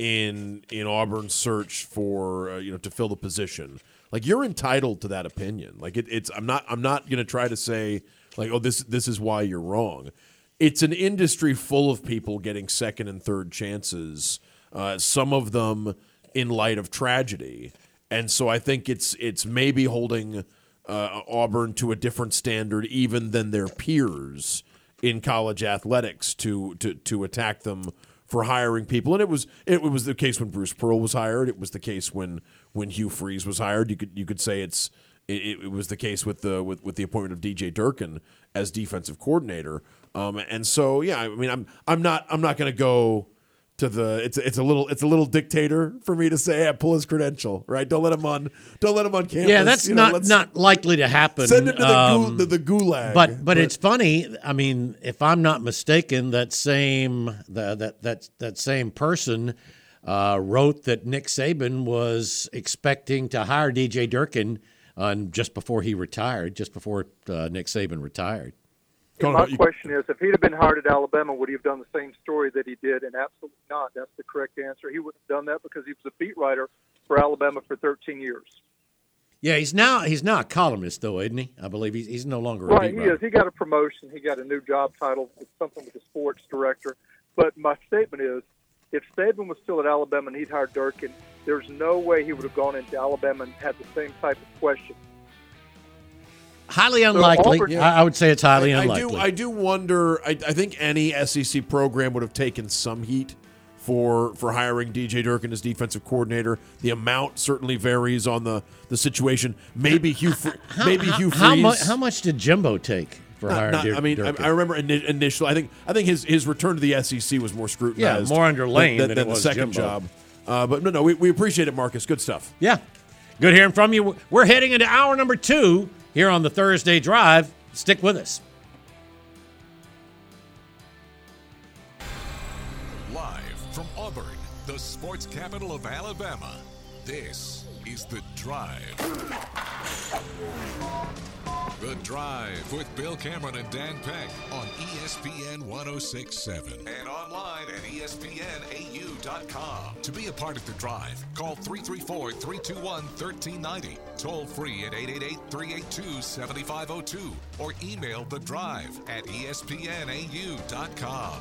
in in Auburn's search for, uh, you know, to fill the position, like, you're entitled to that opinion. Like, it, it's I'm not I'm not going to try to say, like, oh, this this is why you're wrong. It's an industry full of people getting second and third chances, uh, some of them in light of tragedy. And so I think it's it's maybe holding uh, Auburn to a different standard even than their peers in college athletics to to to attack them for hiring people. And it was it was the case when Bruce Pearl was hired. It was the case when when Hugh Freeze was hired. You could you could say it's it, it was the case with the with, with the appointment of D J Durkin as defensive coordinator. Um, and so yeah, I mean I'm I'm not I'm not going to go to the it's it's a little it's a little dictator for me to say, hey, pull his credential, right? Don't let him on don't let him on campus. Yeah, that's you know, not not likely to happen. Send him to the, um, gu- the, the gulag. But, but but it's funny. I mean, if I'm not mistaken, that same the, that that that same person uh, wrote that Nick Saban was expecting to hire D J Durkin uh, just before he retired, just before uh, Nick Saban retired. My question is, if he'd have been hired at Alabama, would he have done the same story that he did? And absolutely not. That's the correct answer. He wouldn't have done that because he was a beat writer for Alabama for thirteen years. Yeah, he's now he's now a columnist, though, isn't he? I believe he's he's no longer a right. beat He writer. is. He got a promotion. He got a new job title. It's something with the sports director. But my statement is, if Saban was still at Alabama and he'd hired Durkin, there's no way he would have gone into Alabama and had the same type of question. Highly unlikely. Auburn- I, I would say it's highly I, I unlikely. do. I do wonder. I, I think any S E C program would have taken some heat for for hiring D J Durkin as defensive coordinator. The amount certainly varies on the, the situation. Maybe Hugh. Fre- how, maybe how, Hugh Freeze. How, mu- how much did Jimbo take for Not- hiring not- Dir- I mean, I, Durkin? I remember ini- initially. I think I think his, his return to the S E C was more scrutinized. Yeah, more under Lane than, than than it the was second Jimbo. job. Uh, but no, no, we, we appreciate it, Marcus. Good stuff. Yeah. Good hearing from you. We're heading into hour number two here on the Thursday Drive. Stick with us. Live from Auburn, the sports capital of Alabama, this is The Drive. The Drive with Bill Cameron and Dan Peck on E S P N one oh six point seven and online at E S P N A U dot com. To be a part of The Drive, call three three four, three two one, one three nine zero, toll free at eight eight eight, three eight two, seven five zero two, or email The Drive at E S P N A U dot com.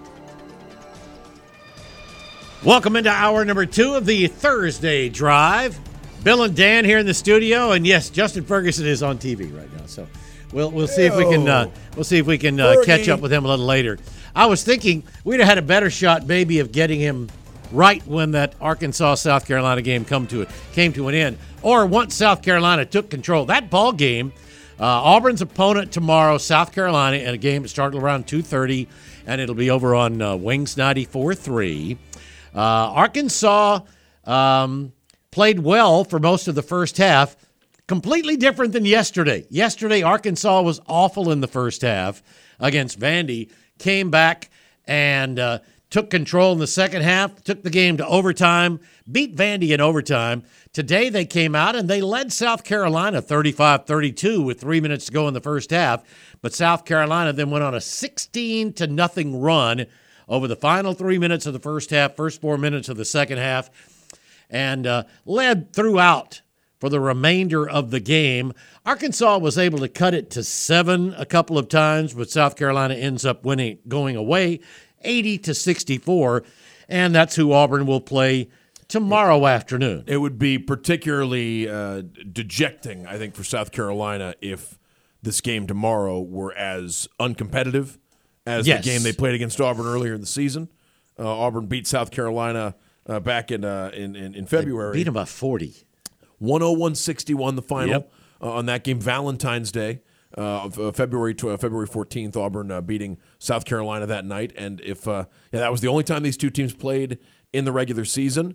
Welcome into hour number two of the Thursday Drive. Bill and Dan here in the studio, and yes, Justin Ferguson is on T V right now. So we'll we'll see if we can uh, we'll see if we can uh, catch up with him a little later. I was thinking we'd have had a better shot maybe of getting him right when that Arkansas South Carolina game come to it came to an end, or once South Carolina took control. That ball game, uh, Auburn's opponent tomorrow, South Carolina, and a game that started around two thirty, and it'll be over on uh, Wings ninety-four three. Uh, Arkansas um, played well for most of the first half. Completely different than yesterday. Yesterday, Arkansas was awful in the first half against Vandy. Came back and uh, took control in the second half, took the game to overtime, beat Vandy in overtime. Today, they came out and they led South Carolina thirty-five thirty-two with three minutes to go in the first half. But South Carolina then went on a sixteen to nothing run over the final three minutes of the first half, first four minutes of the second half, and uh, led throughout for the remainder of the game. Arkansas was able to cut it to seven a couple of times, but South Carolina ends up winning, going away eighty to sixty-four, and that's who Auburn will play tomorrow afternoon. It would be particularly uh, dejecting, I think, for South Carolina if this game tomorrow were as uncompetitive as yes. the game they played against Auburn earlier in the season. Uh, Auburn beat South Carolina uh, back in, uh, in in in February. They beat them by forty. one oh one sixty-one the final Yep. uh, on that game. Valentine's Day, uh, of, uh, February tw- uh, February fourteenth, Auburn uh, beating South Carolina that night. And if uh, yeah, that was the only time these two teams played in the regular season.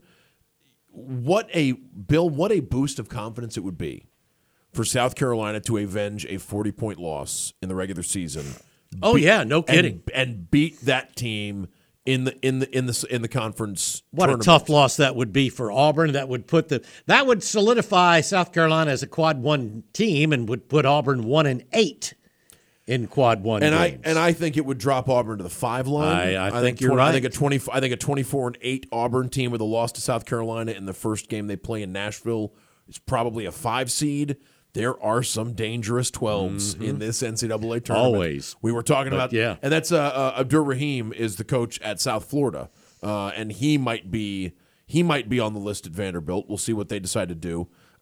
What a Bill! What a boost of confidence it would be for South Carolina to avenge a forty-point loss in the regular season. Oh Beat- yeah, no kidding. And, and beat that team in the in the in the in the conference. What tournament. a tough loss that would be for Auburn. That would put the that would solidify South Carolina as a quad one team and would put Auburn one and eight in quad one and games. I and I think it would drop Auburn to the five line. I, I think you're twenty, right. I think a twenty. I think a twenty-four and eight Auburn team with a loss to South Carolina in the first game they play in Nashville is probably a five seed. There are some dangerous twelves mm-hmm. in this N C double A tournament. Always. We were talking But, about, yeah. and that's uh, uh, Abdur Rahim is the coach at South Florida, uh, and he might be he might be on the list at Vanderbilt. We'll see what they decide to do.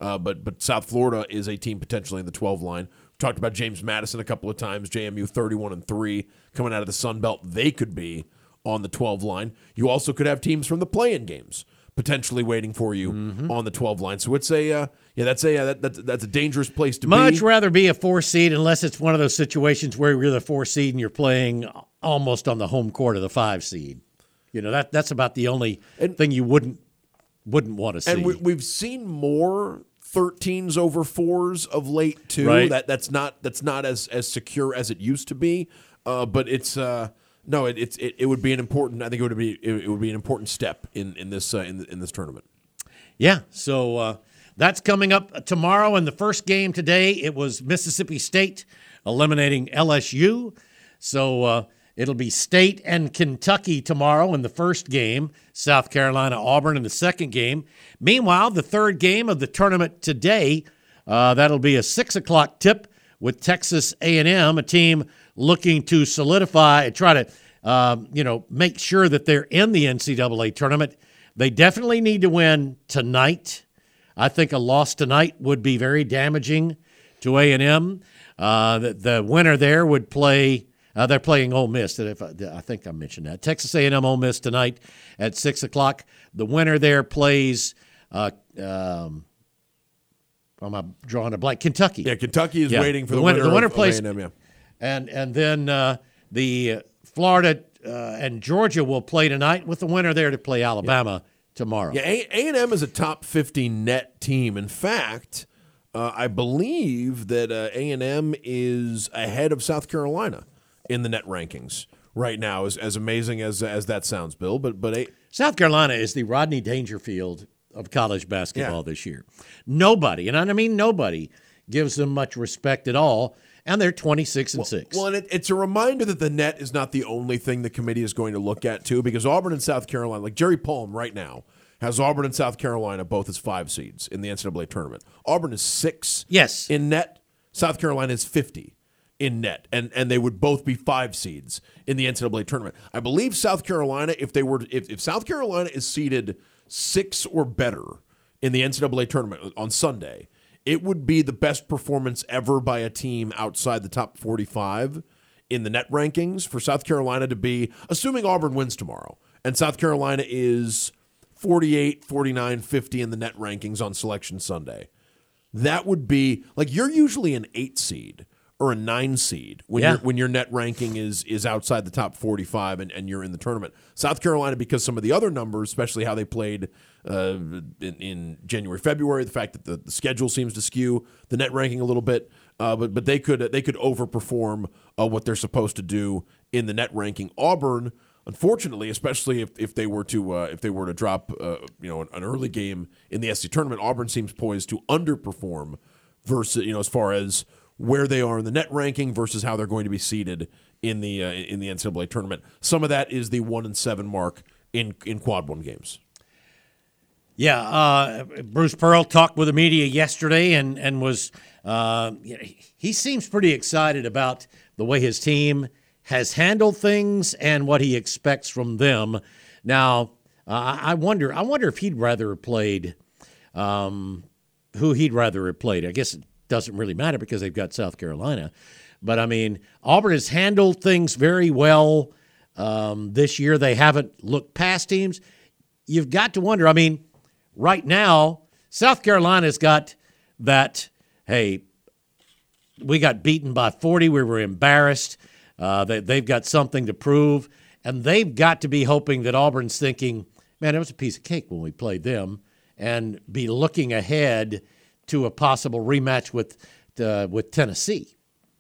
Uh, but but South Florida is a team potentially in the twelve line. We talked about James Madison a couple of times. J M U thirty-one and three coming out of the Sun Belt. They could be on the twelve line. You also could have teams from the play-in games potentially waiting for you mm-hmm. on the twelve line. So it's a uh, yeah, that's a uh, that, that's that's a dangerous place to Much be. Much rather be a four seed unless it's one of those situations where you're the four seed and you're playing almost on the home court of the five seed. You know, that that's about the only and, thing you wouldn't wouldn't want to see. And we, we've seen more thirteens over fours of late too. Right. That that's not that's not as as secure as it used to be. Uh, but it's uh, no, it, it's it, it would be an important. I think it would be it, it would be an important step in in this uh, in in this tournament. Yeah. So uh, that's coming up tomorrow. In the first game today, it was Mississippi State eliminating L S U. So uh, it'll be State and Kentucky tomorrow in the first game. South Carolina, Auburn in the second game. Meanwhile, the third game of the tournament today, uh, that'll be a six o'clock tip with Texas A and M, a team looking to solidify and try to, um, you know, make sure that they're in the N C double A tournament. They definitely need to win tonight. I think a loss tonight would be very damaging to A and M. Uh, the, the winner there would play. Uh, they're playing Ole Miss. If I, I think I mentioned that. Texas A and M Ole Miss tonight at six o'clock. The winner there plays. Uh, um, I'm drawing a blank. Kentucky. Yeah, Kentucky is yeah. waiting for the, the winner. winner The winner of, plays. of A and M, yeah. And and then uh, the Florida uh, and Georgia will play tonight, with the winner there to play Alabama yeah. tomorrow. Yeah, A and M is a top fifty net team. In fact, uh, I believe that uh, A and M is ahead of South Carolina in the net rankings right now. As as amazing as as that sounds, Bill, but but a- South Carolina is the Rodney Dangerfield of college basketball yeah. this year. Nobody, and I mean nobody, gives them much respect at all. And they're twenty-six and well, six. Well, and it, it's a reminder that the net is not the only thing the committee is going to look at, too, because Auburn and South Carolina, like Jerry Palm right now, has Auburn and South Carolina both as five seeds in the N C double A tournament. Auburn is six yes. in net. South Carolina is fifty in net, and and they would both be five seeds in the N C double A tournament. I believe South Carolina, if they were, if, if South Carolina is seeded six or better in the N C double A tournament on Sunday, it would be the best performance ever by a team outside the top forty-five in the net rankings for South Carolina to be, assuming Auburn wins tomorrow, and South Carolina is forty-eight, forty-nine, fifty in the net rankings on Selection Sunday. That would be, like, you're usually an eight seed or a nine seed when, yeah. your when your net ranking is is outside the top forty-five and, and you're in the tournament. South Carolina, because some of the other numbers, especially how they played uh, in, in January, February, the fact that the, the schedule seems to skew the net ranking a little bit, uh, but but they could they could overperform uh, what they're supposed to do in the net ranking. Auburn, unfortunately, especially if, if they were to uh, if they were to drop uh, you know an, an early game in the S E C tournament, Auburn seems poised to underperform versus you know as far as where they are in the net ranking versus how they're going to be seeded in the uh, in the N C double A tournament. Some of that is the one and seven mark in in quad one games. Yeah, uh, Bruce Pearl talked with the media yesterday and and was uh, he seems pretty excited about the way his team has handled things and what he expects from them. Now, uh, I wonder I wonder if he'd rather have played um, who he'd rather have played. I guess it doesn't really matter because they've got South Carolina. But, I mean, Auburn has handled things very well um, this year. They haven't looked past teams. You've got to wonder, I mean, right now, South Carolina's got that, hey, we got beaten by forty. We were embarrassed. Uh, they, they've got something to prove. And they've got to be hoping that Auburn's thinking, man, it was a piece of cake when we played them, and be looking ahead to a possible rematch with uh, with Tennessee.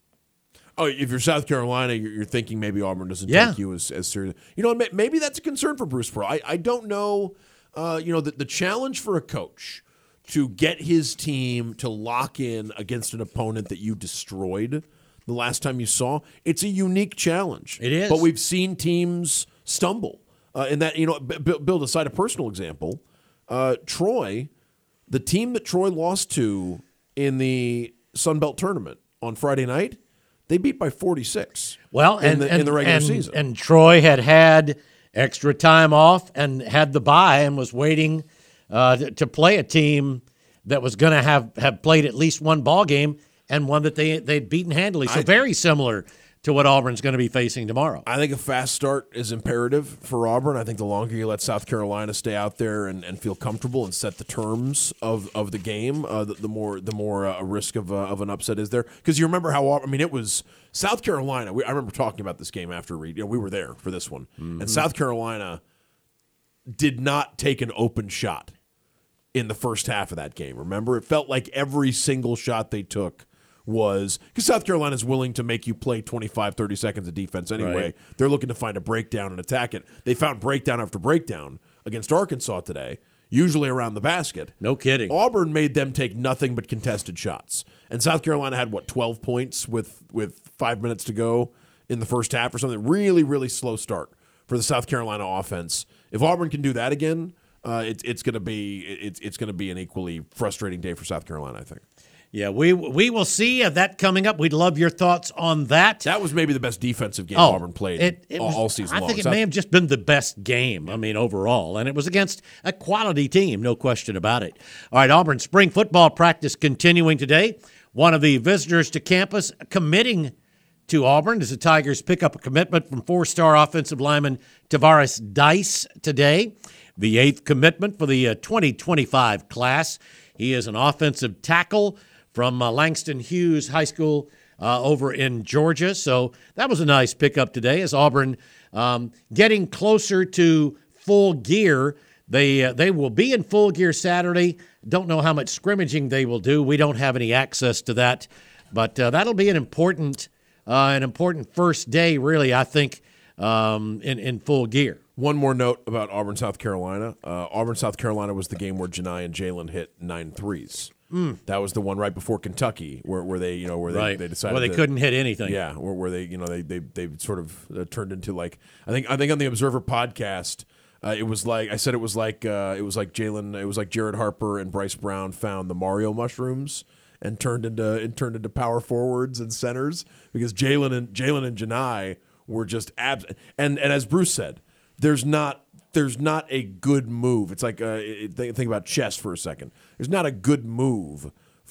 Oh, if you're South Carolina, you're, you're thinking maybe Auburn doesn't yeah. take you as, as serious. You know, maybe that's a concern for Bruce Pearl. I, I don't know. Uh, you know, the, the challenge for a coach to get his team to lock in against an opponent that you destroyed the last time you saw, it's a unique challenge. It is. But we've seen teams stumble. Uh, and that, you know, b- build aside a personal example, uh, Troy, the team that Troy lost to in the Sun Belt tournament on Friday night, they beat by forty-six. Well, in and, the, and, in the regular and, season. And Troy had had extra time off and had the bye and was waiting uh, to, to play a team that was going to have, have played at least one ball game and one that they, they'd beaten handily. So I, very similar to what Auburn's going to be facing tomorrow. I think a fast start is imperative for Auburn. I think the longer you let South Carolina stay out there and, and feel comfortable and set the terms of, of the game, uh, the, the more the more uh, a risk of uh, of an upset is there. Because you remember how I mean it was South Carolina. We, I remember talking about this game after we you know we were there for this one, mm-hmm. and South Carolina did not take an open shot in the first half of that game. Remember, it felt like every single shot they took was because South Carolina is willing to make you play twenty-five, thirty seconds of defense anyway. Right. They're looking to find a breakdown and attack it. They found breakdown after breakdown against Arkansas today, usually around the basket. No kidding. Auburn made them take nothing but contested shots. And South Carolina had, what, twelve points with, with five minutes to go in the first half or something. Really, really slow start for the South Carolina offense. If Auburn can do that again, uh, it, it's going to be it's it's going to be an equally frustrating day for South Carolina, I think. Yeah, we we will see that coming up. We'd love your thoughts on that. That was maybe the best defensive game oh, Auburn played it, it was, all season I long. think it South- may have just been the best game, I mean, overall. And it was against a quality team, no question about it. All right, Auburn spring football practice continuing today. One of the visitors to campus committing to Auburn as the Tigers pick up a commitment from four-star offensive lineman Tavares Dice today. The eighth commitment for the uh, twenty twenty-five class. He is an offensive tackle from uh, Langston Hughes High School uh, over in Georgia. So that was a nice pickup today as Auburn um, getting closer to full gear. They uh, they will be in full gear Saturday. Don't know how much scrimmaging they will do. We don't have any access to that. But uh, that'll be an important uh, an important first day, really, I think, um, in, in full gear. One more note about Auburn, South Carolina. Uh, Auburn, South Carolina was the game where Janai and Jalen hit nine threes. Mm. That was the one right before Kentucky, where, where they, you know, where they, right. they decided where they to, couldn't hit anything. Yeah, where, where they, you know, they they they sort of uh, turned into like I think I think on the Observer podcast, uh, it was like I said it was like uh, it was like Jalen, it was like Jared Harper and Bryce Brown found the Mario mushrooms and turned into and turned into power forwards and centers because Jalen and Jalen and Janai were just abs and and as Bruce said, there's not. There's not a good move. It's like uh, think about chess for a second. There's not a good move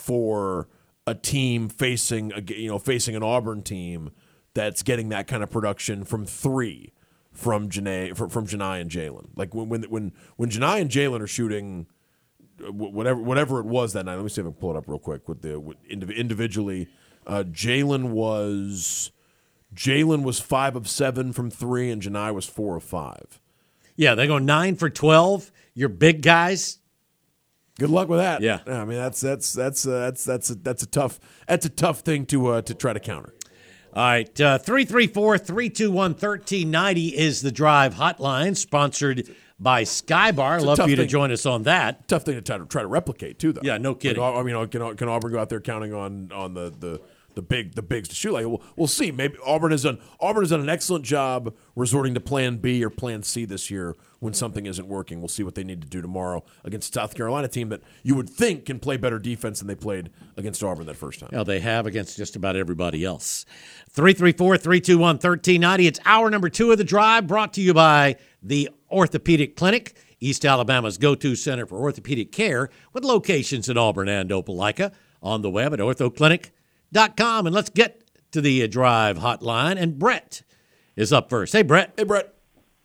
for a team facing a, you know facing an Auburn team that's getting that kind of production from three from Janai from, from Janai and Jalen. Like when when when when Janai and Jalen are shooting whatever whatever it was that night. Let me see if I can pull it up real quick with the with individually. Uh, Jalen was Jalen was five of seven from three, and Janai was four of five. Yeah, they go nine for twelve. Your big guys. Good luck with that. Yeah, I mean that's that's that's uh, that's that's a, that's a tough that's a tough thing to uh, to try to counter. All right, uh, three three four, three two one, one three nine zero is the Drive hotline, sponsored by Skybar. Love for you thing, to join us on that. Tough thing to try to try to replicate too, though. Yeah, no kidding. Like, I mean, can can Auburn go out there counting on on the the. The big, the bigs to shoot. Like we'll, we'll see. Maybe Auburn has done. Auburn has done an excellent job resorting to Plan B or Plan C this year when something isn't working. We'll see what they need to do tomorrow against a South Carolina team that you would think can play better defense than they played against Auburn that first time. Yeah, they have against just about everybody else. Three three four, three two one, one three nine zero. It's hour number two of the Drive, brought to you by the Orthopedic Clinic, East Alabama's go-to center for orthopedic care, with locations in Auburn and Opelika. On the web at ortho clinic dot com. And let's get to the Drive hotline. And Brett is up first. Hey, Brett. Hey, Brett.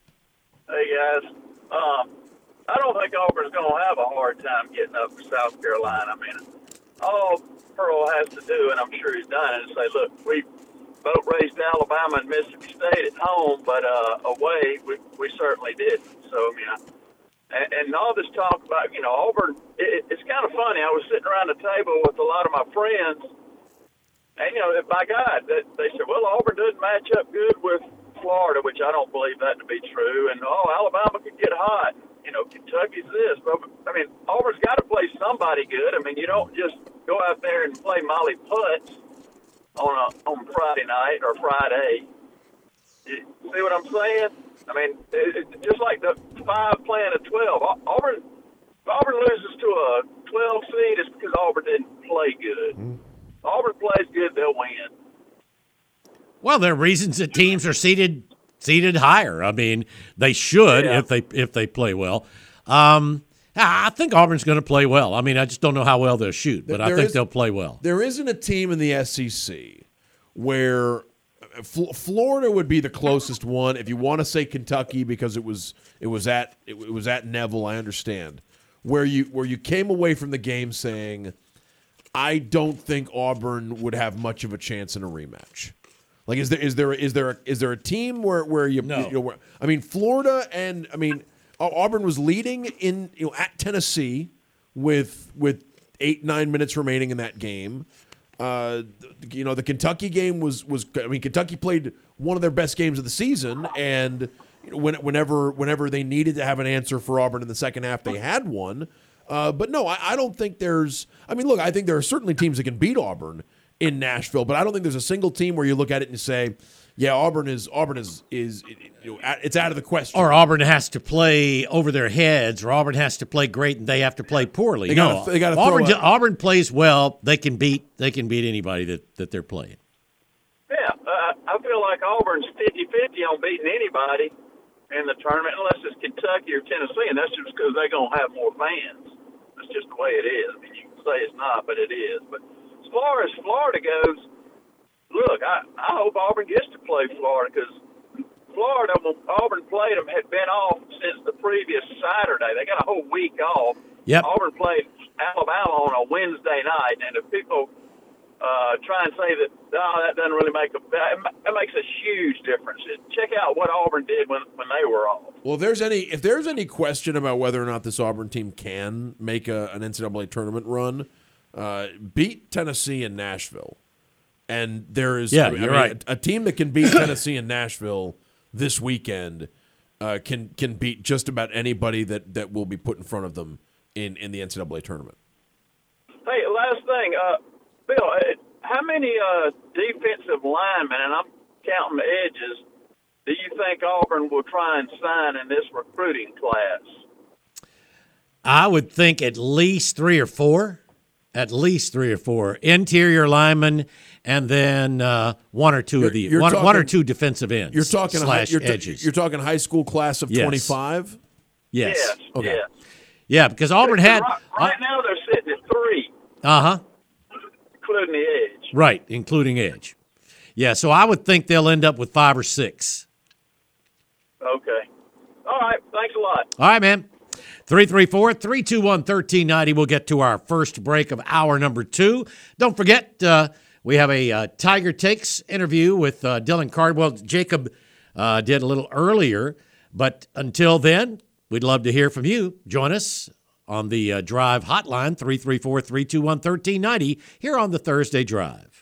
Hey, guys. Um, I don't think Auburn's going to have a hard time getting up for South Carolina. I mean, all Pearl has to do, and I'm sure he's done it, is say, look, we boat raced Alabama and Mississippi State at home, but uh, away we, we certainly didn't. So, I mean, I, and, and all this talk about, you know, Auburn, it, it's kind of funny. I was sitting around the table with a lot of my friends, and, you know, by God, they, they said, well, Auburn doesn't match up good with Florida, which I don't believe that to be true. And, oh, Alabama could get hot. You know, Kentucky's this. But, I mean, Auburn's got to play somebody good. I mean, you don't just go out there and play Molly Putz on a, on Friday night or Friday. You see what I'm saying? I mean, it, it, just like the five playing a twelve. Auburn, Auburn loses to a twelve seed is because Auburn didn't play good. Mm-hmm. Auburn plays good, they'll win. Well, there are reasons that teams are seated seated higher. I mean, they should yeah. if they if they play well. Um, I think Auburn's going to play well. I mean, I just don't know how well they'll shoot, but there I think is, they'll play well. There isn't a team in the S E C where Florida would be the closest one. If you want to say Kentucky because it was it was at it was at Neville, I understand. Where you where you came away from the game saying, I don't think Auburn would have much of a chance in a rematch. Like, is there is there is there a, is there a team where where you, no. you know, where, I mean, Florida and I mean Auburn was leading in you know at Tennessee with with eight nine minutes remaining in that game. Uh, you know, the Kentucky game was was I mean, Kentucky played one of their best games of the season, and you know, when, whenever whenever they needed to have an answer for Auburn in the second half, they had one. Uh, but no, I, I don't think there's. I mean, look, I think there are certainly teams that can beat Auburn in Nashville, but I don't think there's a single team where you look at it and you say, yeah, Auburn is Auburn is is you know, it's out of the question. Or Auburn has to play over their heads, or Auburn has to play great and they have to play poorly. They no, gotta, they gotta Auburn throw a, Auburn plays well. They can beat they can beat anybody that, that they're playing. Yeah, uh, I feel like Auburn's fifty-fifty on beating anybody in the tournament, unless it's Kentucky or Tennessee, and that's just because they're going to have more fans. That's just the way it is. I mean, you can say it's not, but it is. But as far as Florida goes, look, I, I hope Auburn gets to play Florida because Florida, when Auburn played them, had been off since the previous Saturday. They got a whole week off. Yep. Auburn played Alabama on a Wednesday night, and if people uh, try and say that, no, that doesn't really make a – that makes a huge difference. Check out what Auburn did when, when they were off. Well, if there's any if there's any question about whether or not this Auburn team can make a, an N C double A tournament run, uh, beat Tennessee and Nashville. And there is yeah, I you're mean, right. a, a team that can beat Tennessee and Nashville this weekend uh, can can beat just about anybody that, that will be put in front of them in, in the N C double A tournament. Hey, last thing, uh, Bill, how many uh, defensive linemen, and I'm counting the edges, do you think Auburn will try and sign in this recruiting class? I would think at least three or four. At least three or four interior linemen, and then uh, one or 2 you're, of the you're one, talking, one or two defensive ends. You're talking slash high, you're, edges. You're talking high school class of yes. twenty-five. Yes. Yes. Okay. Yes. Yeah, because Auburn had right, right uh, now they're sitting at three. Uh huh. Including the edge. Right, including edge. Yeah, so I would think they'll end up with five or six. Okay. All right. Thanks a lot. All right, man. three three four, three two one, one three nine zero. We'll get to our first break of hour number two. Don't forget, uh, we have a uh, Tiger Takes interview with uh, Dylan Cardwell. Jacob uh, did a little earlier, but until then, we'd love to hear from you. Join us on the uh, Drive hotline, three three four, three two one, one three nine zero, here on the Thursday Drive.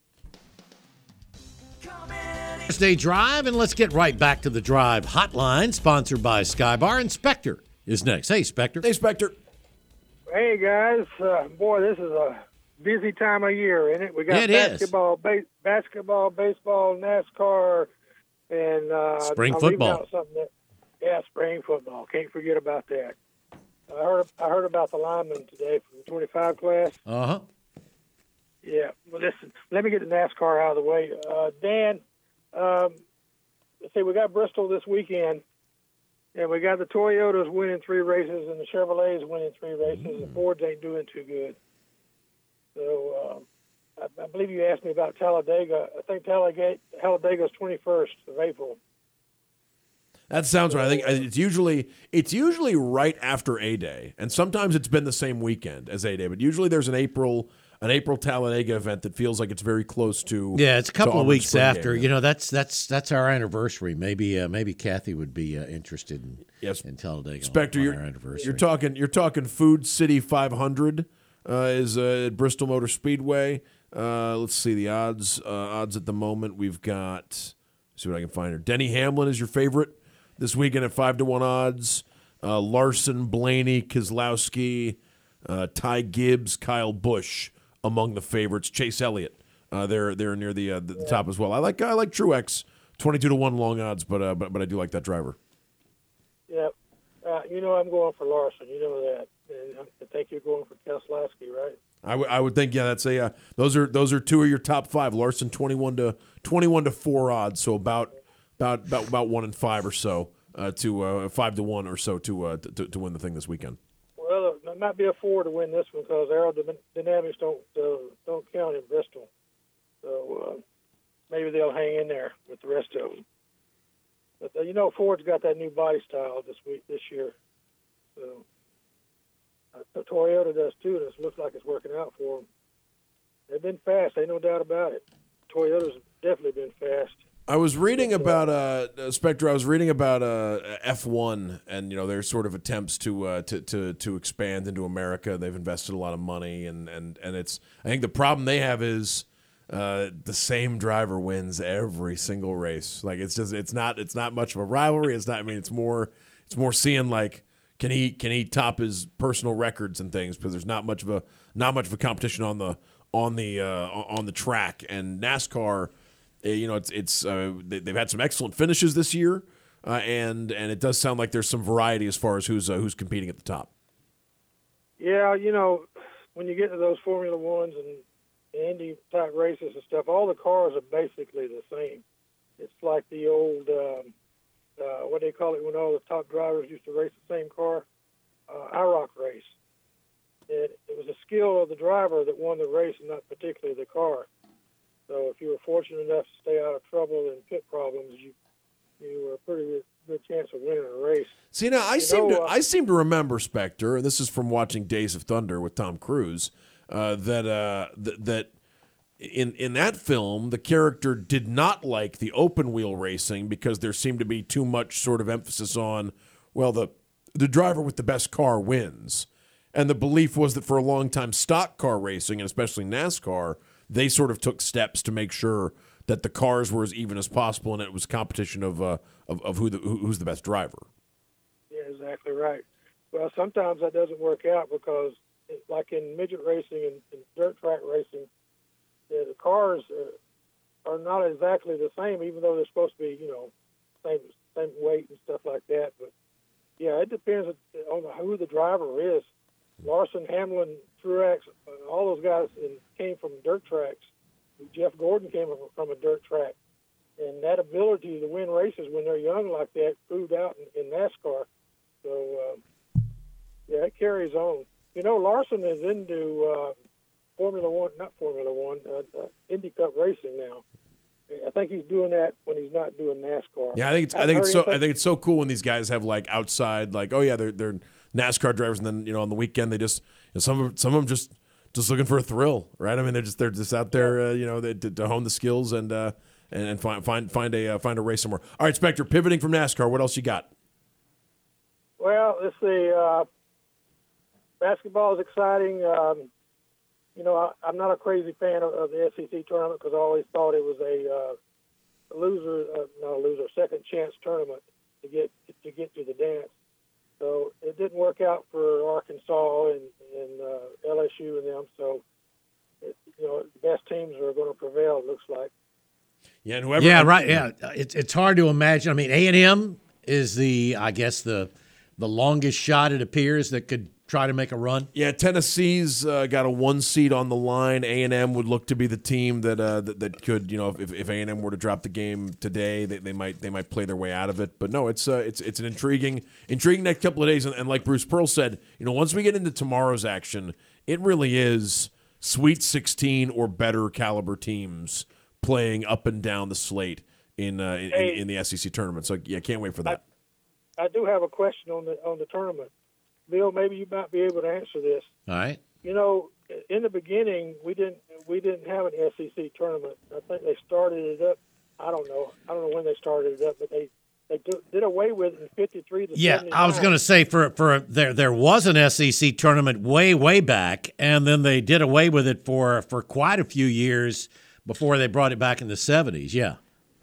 Thursday Drive, and let's get right back to the Drive hotline, sponsored by Skybar. And Spectre is next. Hey, Spectre. Hey, Spectre. Hey, guys. Uh, boy, this is a busy time of year, isn't it? We got it basketball, ba- basketball, baseball, NASCAR, and uh, spring I'm football. Out something that, yeah, spring football. Can't forget about that. I heard I heard about the lineman today from the twenty-five class. Uh-huh. Yeah. Well, listen, let me get the NASCAR out of the way. Uh, Dan, um, let's see, we got Bristol this weekend. And we got the Toyotas winning three races and the Chevrolets winning three races. Mm-hmm. The Fords ain't doing too good. So um, I, I believe you asked me about Talladega. I think Talladega Talladega's twenty-first of April. That sounds right. I think it's usually it's usually right after A-Day, and sometimes it's been the same weekend as A-Day. But usually there's an April an April Talladega event that feels like it's very close to. Yeah, it's a couple of weeks after. Game. You know, that's that's that's our anniversary. Maybe uh, maybe Kathy would be uh, interested in yes. in Talladega. Spectre, on, on you're, our anniversary. You're talking you're talking Food City five hundred uh, is uh, at Bristol Motor Speedway. Uh, let's see the odds. Uh, odds at the moment we've got. Let's see what I can find here. Denny Hamlin is your favorite this weekend at five to one odds. Uh, Larson, Blaney, Keselowski, uh, Ty Gibbs, Kyle Busch among the favorites. Chase Elliott, uh, they're they're near the uh, the, the top as well. I like I like Truex, twenty-two to one long odds, but uh, but but I do like that driver. Yeah, uh, you know I'm going for Larson. You know that. And I think you're going for Keselowski, right? I, w- I would think yeah. That's a uh, those are those are two of your top five. Larson twenty-one to twenty-one to four odds, so about about about, about one and five or so uh, to uh, five to one or so to, uh, to to win the thing this weekend. Well, it might be a Ford to win this one because aerodynamics don't uh, don't count in Bristol. So uh, maybe they'll hang in there with the rest of them. But uh, you know, Ford's got that new body style this week this year. So uh, Toyota does too, and it looks like it's working out for them. They've been fast, ain't no doubt about it. Toyota's definitely been fast. I was reading about uh, Spectre. I was reading about uh, F one and you know their sort of attempts to uh, to to to expand into America. They've invested a lot of money, and and and it's. I think the problem they have is uh, the same driver wins every single race. Like it's just it's not it's not much of a rivalry. It's not. I mean, it's more it's more seeing like can he can he top his personal records and things because there's not much of a not much of a competition on the on the uh, on the track and NASCAR. You know, it's it's uh, they've had some excellent finishes this year, uh, and and it does sound like there's some variety as far as who's uh, who's competing at the top. Yeah, you know, when you get to those Formula Ones and Indy type races and stuff, all the cars are basically the same. It's like the old um, uh, what do they call it when all the top drivers used to race the same car, uh, I ROC race. It, it was the skill of the driver that won the race, and not particularly the car. So if you were fortunate enough to stay out of trouble and pit problems, you you were a pretty good, good chance of winning a race. See, now I you seem know, to uh, I seem to remember, Spectre, and this is from watching Days of Thunder with Tom Cruise, uh, that uh, th- that in in that film the character did not like the open wheel racing because there seemed to be too much sort of emphasis on well the the driver with the best car wins, and the belief was that for a long time stock car racing and especially NASCAR. They sort of took steps to make sure that the cars were as even as possible, and it was competition of uh, of, of who the who, who's the best driver. Yeah, exactly right. Well, sometimes that doesn't work out because, like in midget racing and, and dirt track racing, yeah, the cars are, are not exactly the same, even though they're supposed to be, you know, same same weight and stuff like that. But yeah, it depends on who the driver is. Larson, Hamlin, Truex, all those guys in, came from dirt tracks. Jeff Gordon came from a dirt track. And that ability to win races when they're young like that proved out in, in NASCAR. So, uh, yeah, it carries on. You know, Larson is into uh, Formula One, not Formula One, uh, uh, Indy Cup racing now. I think he's doing that when he's not doing NASCAR. Yeah, I think it's I think it's so I think it's so cool when these guys have like outside like oh yeah they're they're NASCAR drivers and then you know on the weekend they just you know, some of some of them just just looking for a thrill, right? I mean they're just they're just out there uh, you know they, to, to hone the skills and uh, and, and find find find a uh, find a race somewhere. All right, Spectre, pivoting from NASCAR, what else you got? Well, let's see. Uh, basketball is exciting. Um, You know, I, I'm not a crazy fan of, of the S E C tournament because I always thought it was a, uh, a loser, uh, not a loser, second chance tournament to get to get to the dance. So it didn't work out for Arkansas and, and uh, L S U and them. So, it, you know, the best teams are going to prevail. It looks like. Yeah, and whoever. Yeah, right. Yeah, it's it's hard to imagine. I mean, A and M is the, I guess the the longest shot it appears that could try to make a run. Yeah, Tennessee's uh, got a one seed on the line. A and M would look to be the team that uh, that, that could, you know, if if A and M were to drop the game today, they, they might they might play their way out of it. But no, it's uh, it's it's an intriguing intriguing next couple of days. And, and like Bruce Pearl said, you know, once we get into tomorrow's action, it really is Sweet sixteen or better caliber teams playing up and down the slate in uh, in, hey, in, in the S E C tournament. So yeah, can't wait for that. I, I do have a question on the on the tournament. Bill, maybe you might be able to answer this. All right. You know, in the beginning, we didn't we didn't have an S E C tournament. I think they started it up. I don't know. I don't know when they started it up, but they they do, did away with it in fifty-three to yeah. seventy-nine. I was going to say for for there there was an S E C tournament way way back, and then they did away with it for for quite a few years before they brought it back in the seventies. Yeah.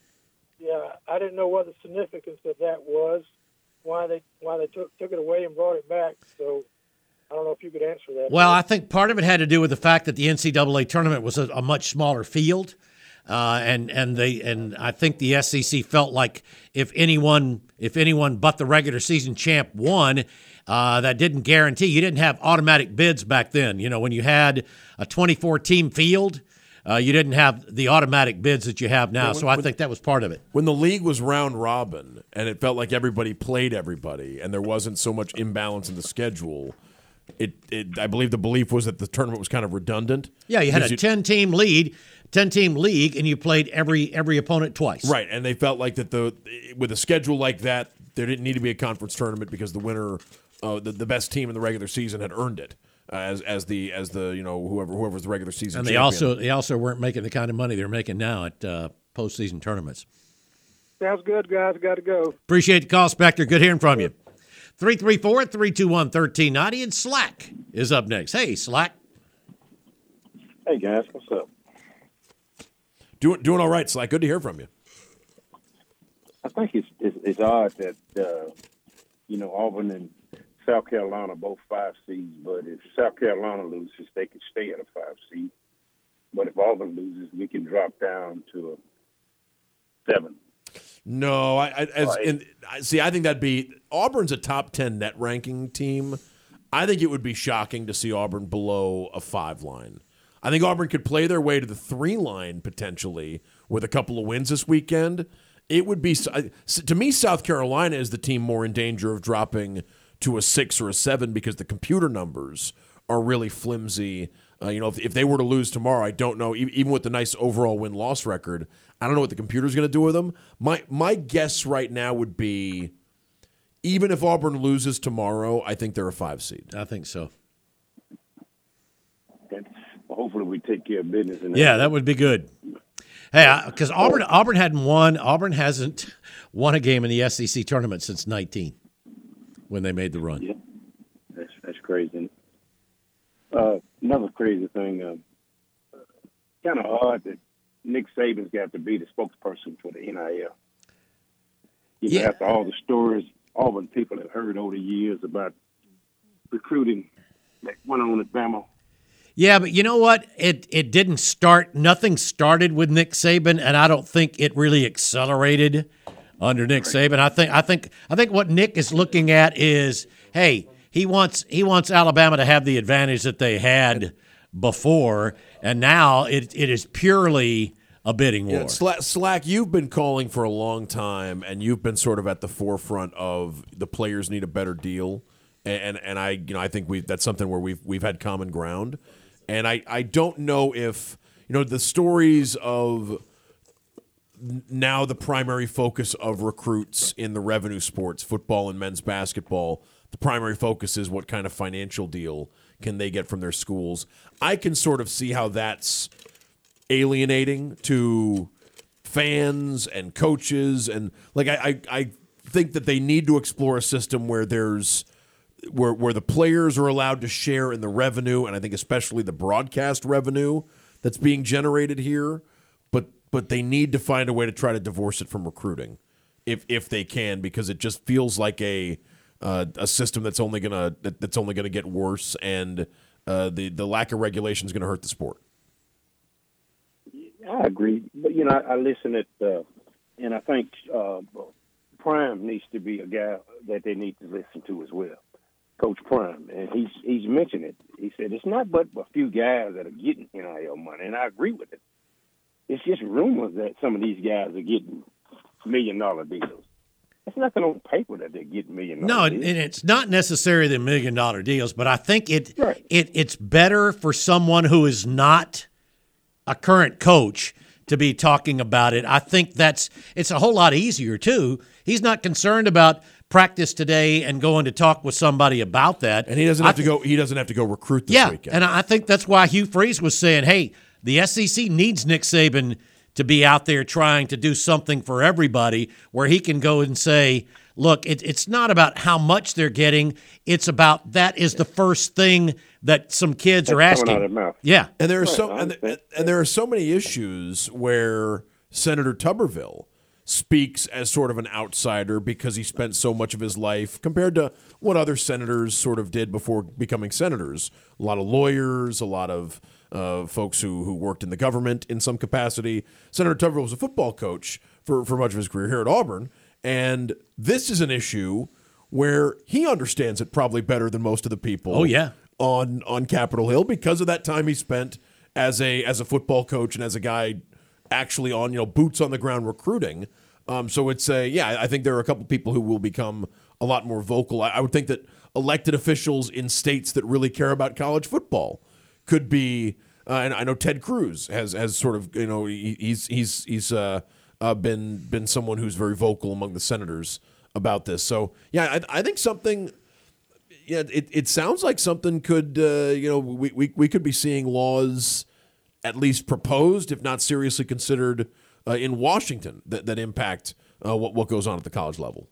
Yeah, I didn't know what the significance of that was. Why they why they took took it away and brought it back. So I don't know if you could answer that. Well, I think part of it had to do with the fact that the N C double A tournament was a, a much smaller field, uh, and and they and I think the S E C felt like if anyone if anyone but the regular season champ won, uh, that didn't guarantee. You didn't have automatic bids back then. You know, when you had a twenty-four team field. Uh, you didn't have the automatic bids that you have now, yeah, when, so I when, think that was part of it. When the league was round robin and it felt like everybody played everybody and there wasn't so much imbalance in the schedule, it, it I believe the belief was that the tournament was kind of redundant. Yeah, you had a you, ten-team lead, ten-team league, and you played every every opponent twice. Right, and they felt like that the with a schedule like that, there didn't need to be a conference tournament because the winner, uh, the, the best team in the regular season had earned it uh, as as the as the you know whoever whoever's the regular season. And they champion. also they also weren't making the kind of money they're making now at uh, postseason tournaments. Sounds good, guys. Got to go. Appreciate the call, Spectre. Good hearing from you. three three four, three two one, one three nine zero. And Slack is up next. Hey, Slack. Hey, guys. What's up? Doing doing all right, Slack. Good to hear from you. I think it's it's, it's odd that, uh, you know, Auburn and South Carolina both five seeds, but if South Carolina loses, they can stay at a five seed. But if Auburn loses, we can drop down to a seven. No, I, I as Right. in, I see. I think that'd be Auburn's a top ten net ranking team. I think it would be shocking to see Auburn below a five line. I think Auburn could play their way to the three line potentially with a couple of wins this weekend. It would be to me, South Carolina is the team more in danger of dropping to a six or a seven because the computer numbers are really flimsy. Uh, you know, if, if they were to lose tomorrow, I don't know. Even with the nice overall win loss record, I don't know what the computer's going to do with them. My my guess right now would be, even if Auburn loses tomorrow, I think they're a five seed. I think so. Okay. Well, hopefully we take care of business. In that. Yeah, that would be good. Hey, because Auburn Auburn hadn't won. Auburn hasn't won a game in the S E C tournament since nineteen when they made the run. Yeah, that's that's crazy. Uh, another crazy thing, uh, kind of odd that Nick Saban's got to be the spokesperson for the N I L. You know, Yeah. after all the stories Auburn people have heard over the years about recruiting that went on at Bama. Yeah, but you know what? It it didn't start. Nothing started with Nick Saban, and I don't think it really accelerated under Nick Saban. I think I think I think what Nick is looking at is, hey, he wants he wants Alabama to have the advantage that they had before, and now it it is purely a bidding war. Yeah, Slack, Slack, you've been calling for a long time, and you've been sort of at the forefront of the players need a better deal, and and, and I you know I think we that's something where we've we've had common ground, and I, I don't know if you know the stories of now the primary focus of recruits in the revenue sports, football and men's basketball. The primary focus is what kind of financial deal can they get from their schools. I can sort of see how that's alienating to fans and coaches, and like I, I, I think that they need to explore a system where there's where where the players are allowed to share in the revenue, and I think especially the broadcast revenue that's being generated here. But but they need to find a way to try to divorce it from recruiting, if if they can, because it just feels like a uh, a system that's only gonna that, that's only gonna get worse, and uh, the the lack of regulation is gonna hurt the sport. I agree, but you know, I, I listen at, uh, and I think uh, Prime needs to be a guy that they need to listen to as well, Coach Prime, and he's he's mentioned it. He said it's not but a few guys that are getting N I L money, and I agree with it. It's just rumors that some of these guys are getting million dollar deals. It's nothing on paper that they're getting million No, dollar and deals. it's not necessarily the million dollar deals, but I think it Right. it it's better for someone who is not a current coach to be talking about it. I think that's it's a whole lot easier too. He's not concerned about practice today and going to talk with somebody about that. And he doesn't I have to th- go. He doesn't have to go recruit this yeah, weekend. and I think that's why Hugh Freeze was saying, "Hey, the S E C needs Nick Saban to be out there trying to do something for everybody, where he can go and say, look, it, it's not about how much they're getting; it's about that is the first thing that some kids That's are coming asking." out of their mouth. Yeah, And there are Right, so I and, understand. and there are so many issues where Senator Tuberville speaks as sort of an outsider because he spent so much of his life compared to what other senators sort of did before becoming senators. A lot of lawyers, a lot of uh, folks who who worked in the government in some capacity. Senator Tuberville was a football coach for, for much of his career here at Auburn, and this is an issue where he understands it probably better than most of the people. Oh, yeah. on on Capitol Hill because of that time he spent as a as a football coach and as a guy actually on, you know, boots on the ground recruiting. Um, so it's a yeah, I think there are a couple people who will become a lot more vocal. I, I would think that elected officials in states that really care about college football. Could be, uh, and I know Ted Cruz has has sort of, you know, he, he's he's he's uh, uh, been been someone who's very vocal among the senators about this. So yeah, I, I think something. Yeah, it, it sounds like something could, uh, you know, we, we we could be seeing laws at least proposed, if not seriously considered, uh, in Washington that, that impact uh, what what goes on at the college level.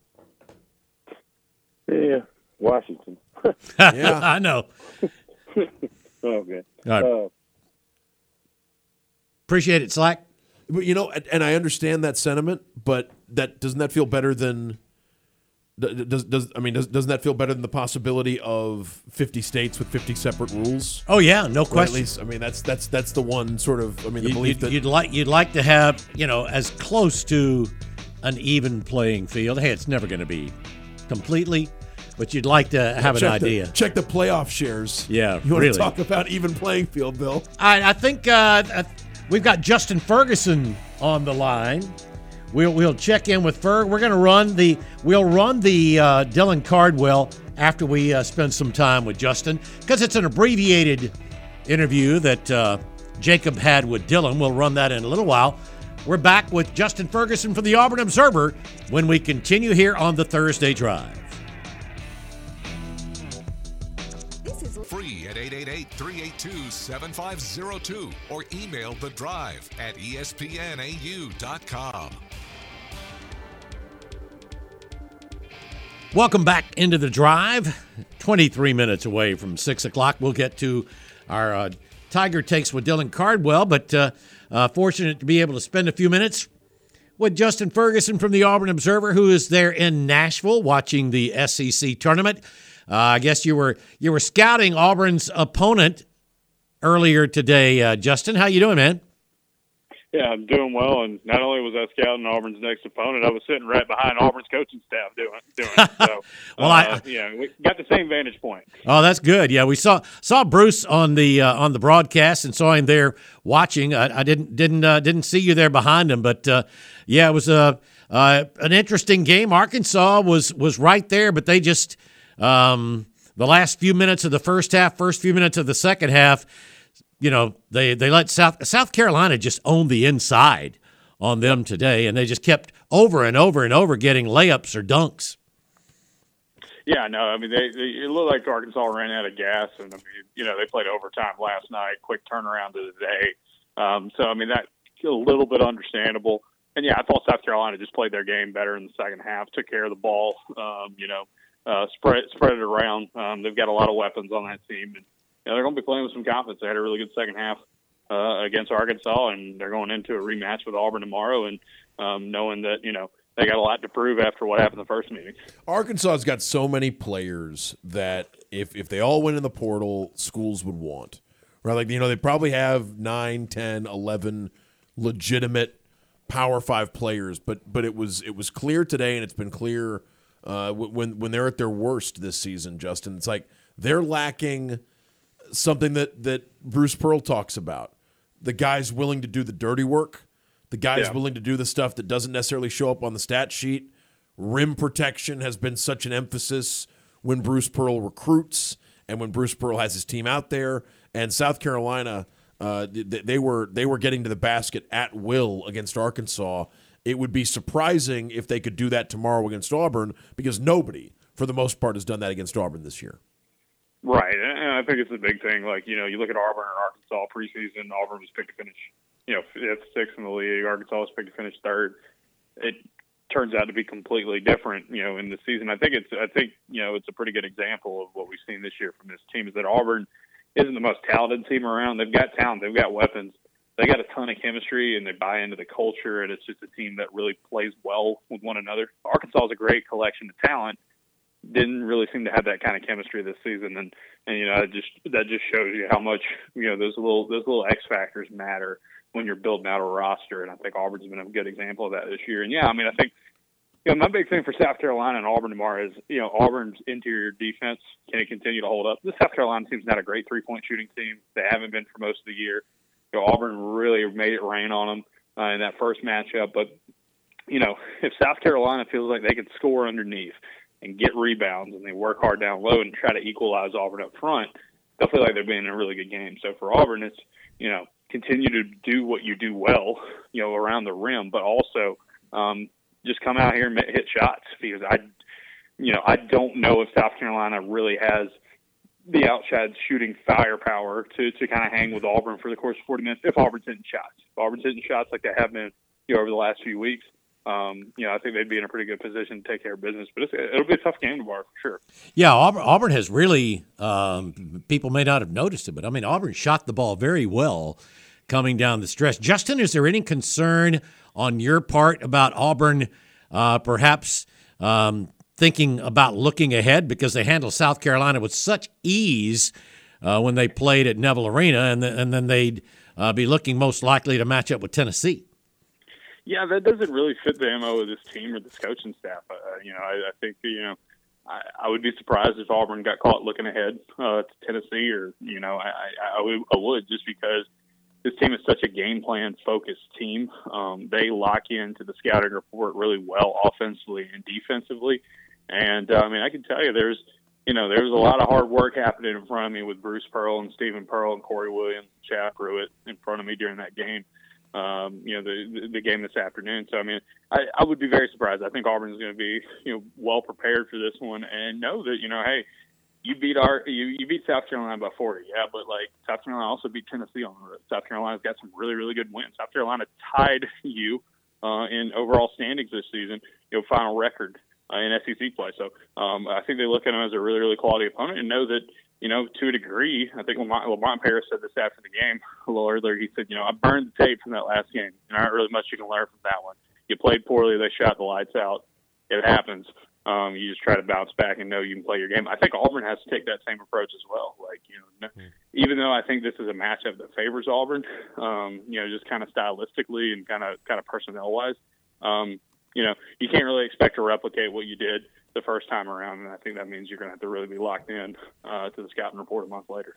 Yeah, Washington. Yeah, I know. Okay. All right. Uh, Appreciate it, Slack. But, you know, and, and I understand that sentiment, but that doesn't that feel better than does does I mean does, doesn't that feel better than the possibility of fifty states with fifty separate rules? Oh yeah, no question. At least I mean that's that's that's the one sort of I mean the you, belief you'd, that you'd like you'd like to have, you know, as close to an even playing field. Hey, it's never going to be completely, but you'd like to have check an idea. The, check the playoff shares. Yeah, you want really. to talk about even playing field, Bill? I, I think uh, we've got Justin Ferguson on the line. We'll we'll check in with Ferg. We're going to run the we'll run the uh, Dylan Cardwell after we uh, spend some time with Justin, because it's an abbreviated interview that uh, Jacob had with Dylan. We'll run that in a little while. We're back with Justin Ferguson from the Auburn Observer when we continue here on the Thursday Drive. Free at eight eight eight, three eight two, seven five zero two or email The Drive at E S P N A U dot com. Welcome back into the Drive. twenty-three minutes away from six o'clock. We'll get to our uh, Tiger Takes with Dylan Cardwell, but uh, uh, fortunate to be able to spend a few minutes with Justin Ferguson from the Auburn Observer, who is there in Nashville watching the S E C tournament. Uh, I guess you were you were scouting Auburn's opponent earlier today, uh, Justin. How you doing, man? Yeah, I'm doing well, and not only was I scouting Auburn's next opponent, I was sitting right behind Auburn's coaching staff doing doing it. So, well, uh, I, yeah, we got the same vantage point. Oh, that's good. Yeah, we saw saw Bruce on the uh, on the broadcast and saw him there watching. I, I didn't didn't uh, didn't see you there behind him, but uh, yeah, it was a uh, an interesting game. Arkansas was was right there, but they just um, the last few minutes of the first half, first few minutes of the second half. You know, they, they let South South Carolina just own the inside on them today, and they just kept over and over and over getting layups or dunks. Yeah, no, I mean, they, they it looked like Arkansas ran out of gas, and I mean, you know, they played overtime last night, quick turnaround of the day. Um, so, I mean, that's a little bit understandable. And yeah, I thought South Carolina just played their game better in the second half, took care of the ball, um, you know, uh, spread spread it around. Um, they've got a lot of weapons on that team, and you know, they're going to be playing with some confidence. They had a really good second half uh, against Arkansas, and they're going into a rematch with Auburn tomorrow, and um, knowing that, you know, they got a lot to prove after what happened the first meeting. Arkansas's got so many players that if, if they all went in the portal, schools would want. Right? Like, you know, they probably have nine, ten, eleven legitimate Power Five players, but but it was it was clear today, and it's been clear uh, when when they're at their worst this season, Justin. It's like they're lacking something that, that Bruce Pearl talks about. The guy's willing to do the dirty work. The guy's yeah. willing to do the stuff that doesn't necessarily show up on the stat sheet. Rim protection has been such an emphasis when Bruce Pearl recruits and when Bruce Pearl has his team out there. And South Carolina, uh, they were they were getting to the basket at will against Arkansas. It would be surprising if they could do that tomorrow against Auburn, because nobody, for the most part, has done that against Auburn this year. Right, and I think it's a big thing. Like, you know, you look at Auburn and Arkansas preseason, Auburn was picked to finish, you know, fifth, sixth in the league. Arkansas was picked to finish third. It turns out to be completely different, you know, in the season. I think it's, I think, you know, it's a pretty good example of what we've seen this year from this team, is that Auburn isn't the most talented team around. They've got talent, they've got weapons, they got a ton of chemistry, and they buy into the culture, and it's just a team that really plays well with one another. Arkansas is a great collection of talent. Didn't really seem to have that kind of chemistry this season, and and you know, it just that just shows you how much, you know, those little those little X factors matter when you're building out a roster. And I think Auburn's been a good example of that this year. And yeah, I mean, I think, you know, my big thing for South Carolina and Auburn tomorrow is, you know, Auburn's interior defense, can it continue to hold up? The South Carolina team's not a great three point shooting team. They haven't been for most of the year. You know, Auburn really made it rain on them uh, in that first matchup. But you know, if South Carolina feels like they can score underneath, and get rebounds and they work hard down low and try to equalize Auburn up front, they'll feel like they're being in a really good game. So for Auburn, it's, you know, continue to do what you do well, you know, around the rim, but also um, just come out here and hit shots, because I, you know, I don't know if South Carolina really has the outside shooting firepower to, to kind of hang with Auburn for the course of forty minutes if Auburn's hitting shots. If Auburn's hitting shots like they have been, you know, over the last few weeks, um, you know, I think they'd be in a pretty good position to take care of business. But it's, it'll be a tough game tomorrow for sure. Yeah, Auburn, Auburn has really um, – people may not have noticed it, but, I mean, Auburn shot the ball very well coming down the stretch. Justin, is there any concern on your part about Auburn uh, perhaps um, thinking about looking ahead, because they handled South Carolina with such ease uh, when they played at Neville Arena, and, the, and then they'd uh, be looking most likely to match up with Tennessee? Yeah, that doesn't really fit the M O of this team or this coaching staff. Uh, you know, I, I think, you know, I, I would be surprised if Auburn got caught looking ahead uh, to Tennessee, or, you know, I, I, I, would, I would just because this team is such a game plan focused team. Um, they lock into the scouting report really well offensively and defensively. And, uh, I mean, I can tell you there's, you know, there was a lot of hard work happening in front of me with Bruce Pearl and Stephen Pearl and Corey Williams, Chad Pruitt in front of me during that game. Um, you know, the the game this afternoon. So, I mean, I, I would be very surprised. I think Auburn's going to be, you know, well prepared for this one and know that, you know, hey, you beat our you, you beat South Carolina by forty, yeah, but like South Carolina also beat Tennessee on the road. South Carolina's got some really really good wins. South Carolina tied you uh, in overall standings this season, you know, final record uh, in S E C play. So um, I think they look at them as a really really quality opponent and know that, you know, to a degree, I think Lamont, Lamont Paris said this after the game a little earlier. He said, you know, I burned the tape from that last game, and there aren't really much you can learn from that one. You played poorly, they shot the lights out. It happens. Um, you just try to bounce back and know you can play your game. I think Auburn has to take that same approach as well. Like, you know, mm-hmm. even though I think this is a matchup that favors Auburn, um, you know, just kind of stylistically and kind of kind of personnel-wise, um, you know, you can't really expect to replicate what you did the first time around, and I think that means you're going to have to really be locked in uh, to the scouting report a month later.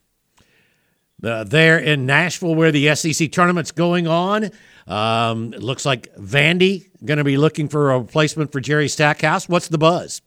Uh, there in Nashville, where the S E C tournament's going on, um, it looks like Vandy going to be looking for a replacement for Jerry Stackhouse. What's the buzz?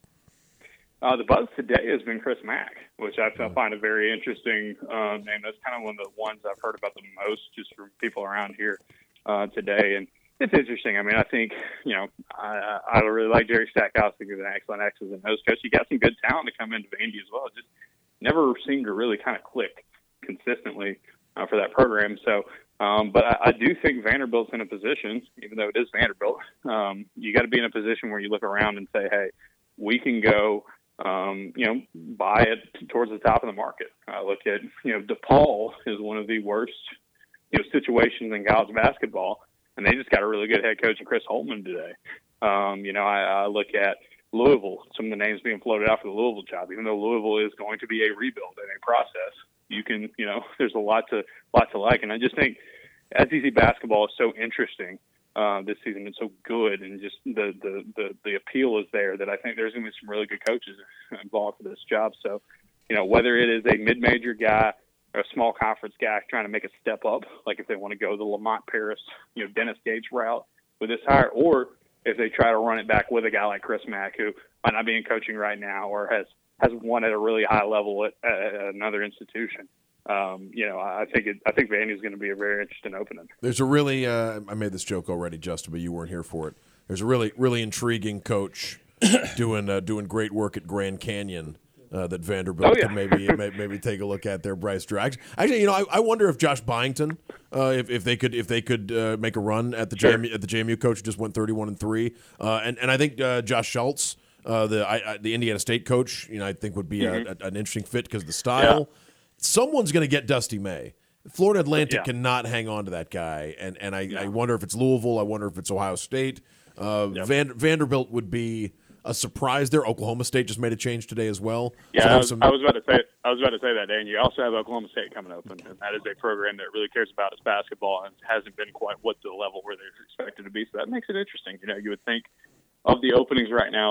Uh, the buzz today has been Chris Mack, which I find a very interesting uh, name. That's kind of one of the ones I've heard about the most just from people around here uh, today, and it's interesting. I mean, I think, you know, I, I really like Jerry Stackhouse. I think he's an excellent X's and O's coach. He got some good talent to come into Vandy as well. It just never seemed to really kind of click consistently uh, for that program. So, um, but I, I do think Vanderbilt's in a position, even though it is Vanderbilt, um, you got to be in a position where you look around and say, hey, we can go, um, you know, buy it towards the top of the market. I look at, you know, DePaul is one of the worst, you know, situations in college basketball. And they just got a really good head coach in Chris Holtmann today. Um, you know, I, I look at Louisville, some of the names being floated out for the Louisville job. Even though Louisville is going to be a rebuild and a process, you can, you know, there's a lot to lot to like. And I just think S E C basketball is so interesting uh, this season. It's so good, and just the, the the the appeal is there that I think there's going to be some really good coaches involved for this job. So, you know, whether it is a mid-major guy or a small conference guy trying to make a step up, like if they want to go the Lamont Paris, you know, Dennis Gates route with this hire, or if they try to run it back with a guy like Chris Mack, who might not be in coaching right now or has, has won at a really high level at, at another institution. Um, you know, I think it, I think Vandy's going to be a very interesting opening. There's a really, uh, I made this joke already, Justin, but you weren't here for it. There's a really, really intriguing coach doing uh, doing great work at Grand Canyon. Uh, that Vanderbilt oh, yeah. could maybe maybe take a look at there, Bryce Drew. Actually, you know, I, I wonder if Josh Byington, uh, if, if they could if they could uh, make a run at the sure. J M U, at the J M U coach who just went thirty-one and three, uh, and and I think uh, Josh Schultz, uh, the I, I, the Indiana State coach, you know, I think would be mm-hmm. a, a, an interesting fit because of the style. Yeah. Someone's going to get Dusty May. Florida Atlantic yeah. cannot hang on to that guy, and and I, yeah. I wonder if it's Louisville. I wonder if it's Ohio State. Uh, yep. Van, Vanderbilt would be a surprise there. Oklahoma State just made a change today as well. Yeah, so I, was, some... I was about to say I was about to say that, Dan. You also have Oklahoma State coming open, and that is a program that really cares about its basketball and hasn't been quite what the level where they're expected to be. So that makes it interesting. You know, you would think of the openings right now,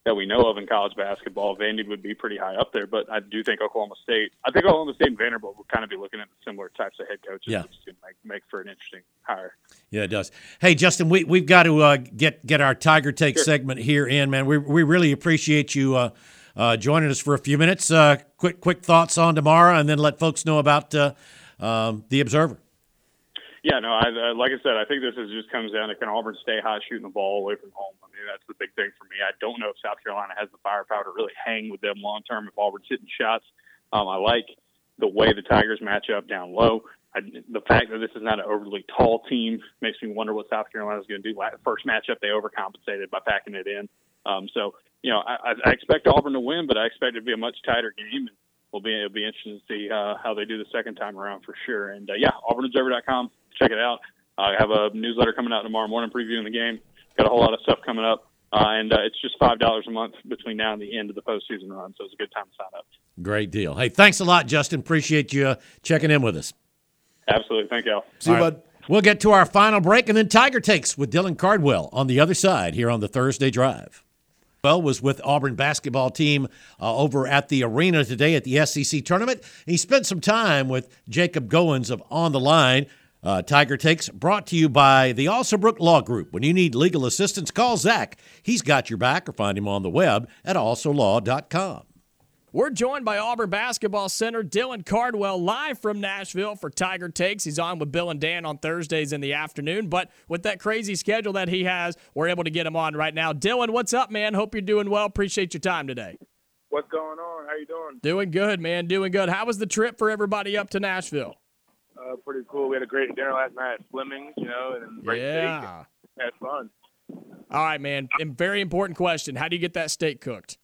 that we know of in college basketball, Vandy would be pretty high up there. But I do think Oklahoma State, I think Oklahoma State and Vanderbilt will kind of be looking at similar types of head coaches, yeah. which is going to make, make for an interesting hire. Yeah, it does. Hey, Justin, we, we've got to uh, get get our Tiger Take sure. segment here in, man. We we really appreciate you uh, uh, joining us for a few minutes. Uh, quick quick thoughts on tomorrow, and then let folks know about uh, um, the Observer. Yeah, no, I, uh, like I said, I think this is just comes down to can Auburn stay hot shooting the ball away from home. I mean, that's the big thing for me. I don't know if South Carolina has the firepower to really hang with them long term if Auburn's hitting shots. Um, I like the way the Tigers match up down low. I, the fact that this is not an overly tall team makes me wonder what South Carolina is going to do. First matchup, they overcompensated by packing it in. Um, so, you know, I, I expect Auburn to win, but I expect it to be a much tighter game. And we'll be, it'll be interesting to see uh, how they do the second time around for sure. And, uh, yeah, Auburn Observer dot com. Check it out. Uh, I have a newsletter coming out tomorrow morning previewing the game. Got a whole lot of stuff coming up. Uh, and uh, it's just five dollars a month between now and the end of the postseason run, so it's a good time to sign up. Great deal. Hey, thanks a lot, Justin. Appreciate you uh, checking in with us. Absolutely. Thank you all. See you, all right. bud. We'll get to our final break and then Tiger Takes with Dylan Cardwell on the other side here on the Thursday Drive. Well, was with Auburn basketball team uh, over at the arena today at the S E C tournament. He spent some time with Jacob Goins of On the Line. Uh, Tiger Takes brought to you by the Alsobrook Law Group. When you need legal assistance, call Zach. He's got your back, or find him on the web at also law dot com. We're joined by Auburn Basketball Center Dylan Cardwell live from Nashville for Tiger Takes. He's on with Bill and Dan on Thursdays in the afternoon, but with that crazy schedule that he has, we're able to get him on right now. Dylan, what's up, man? Hope you're doing well. Appreciate your time today. What's going on? How you doing? Doing good, man. Doing good. How was the trip for everybody up to Nashville? Uh, pretty cool. We had a great dinner last night at Fleming's, you know, and great yeah. steak. And had fun. All right, man. And very important question. How do you get that steak cooked?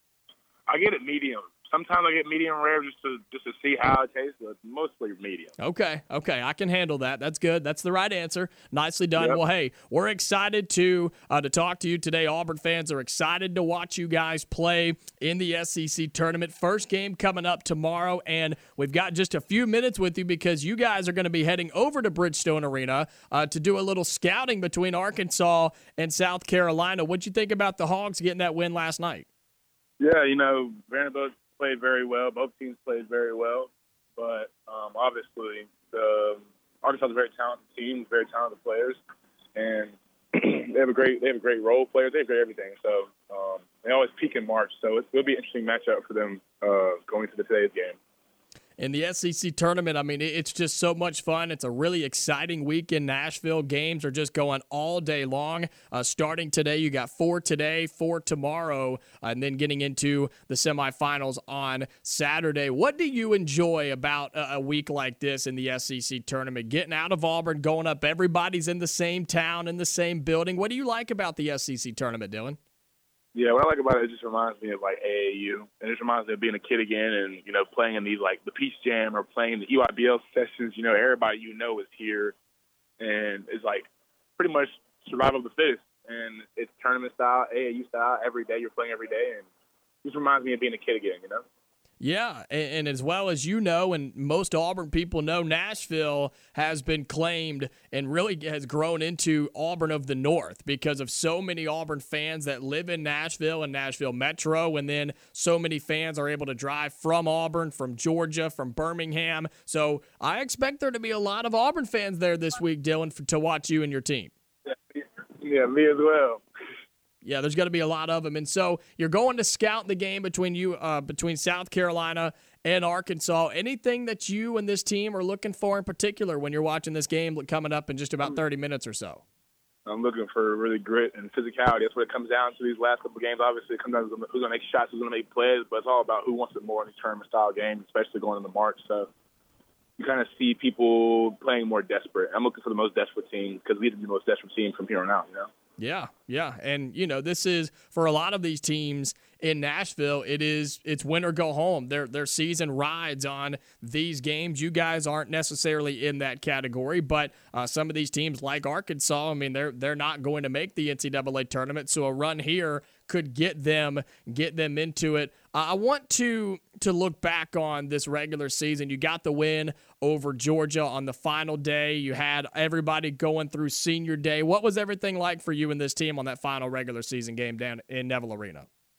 I get it medium. Sometimes I get medium rare just to just to see how it tastes, but mostly medium. Okay, okay, I can handle that. That's good. That's the right answer. Nicely done. Yep. Well, hey, we're excited to uh, to talk to you today. Auburn fans are excited to watch you guys play in the S E C tournament. First game coming up tomorrow, and we've got just a few minutes with you because you guys are going to be heading over to Bridgestone Arena uh, to do a little scouting between Arkansas and South Carolina. What'd you think about the Hogs getting that win last night? Yeah, you know, Vanderbilt played very well. Both teams played very well, but um, obviously the Arkansas is a very talented team, very talented players, and they have a great they have a great role players. They have great everything. So um, they always peak in March. So it's, it'll be an interesting matchup for them uh, going into the today's game. In the S E C tournament, I mean, it's just so much fun. It's a really exciting week in Nashville. Games are just going all day long. Uh, starting today, you got four today, four tomorrow, uh, and then getting into the semifinals on Saturday. What do you enjoy about a, a week like this in the S E C tournament? Getting out of Auburn, going up, everybody's in the same town, in the same building. What do you like about the S E C tournament, Dylan? Yeah, what I like about it, it just reminds me of, like, A A U. And it just reminds me of being a kid again and, you know, playing in these, like, the Peace Jam or playing the E Y B L sessions. You know, everybody you know is here. And it's, like, pretty much survival of the fittest. And it's tournament style, A A U style. Every day you're playing every day. And it just reminds me of being a kid again, you know? Yeah, and, and as well as you know, and most Auburn people know, Nashville has been claimed and really has grown into Auburn of the North because of so many Auburn fans that live in Nashville and Nashville Metro, and then so many fans are able to drive from Auburn, from Georgia, from Birmingham. So I expect there to be a lot of Auburn fans there this week, Dylan, for, to watch you and your team. Yeah, me as well. Yeah, there's going to be a lot of them. And so you're going to scout the game between you, uh, between South Carolina and Arkansas. Anything that you and this team are looking for in particular when you're watching this game coming up in just about thirty minutes or so? I'm looking for really grit and physicality. That's what it comes down to these last couple of games. Obviously, it comes down to who's going to make shots, who's going to make plays, but it's all about who wants it more in these tournament-style games, especially going into March. So you kind of see people playing more desperate. I'm looking for the most desperate team because we need to be the most desperate team from here on out, you know? Yeah, yeah. And, you know, this is, for a lot of these teams in Nashville, it is, it's win or go home. Their their season rides on these games. You guys aren't necessarily in that category, but uh, some of these teams like Arkansas, I mean, they're they're not going to make the N C double A tournament, so a run here could get them get them into it. Uh, I want to to look back on this regular season. You got the win over Georgia on the final day. You had everybody going through senior day. What was everything like for you and this team on that final regular season game down in Neville Arena?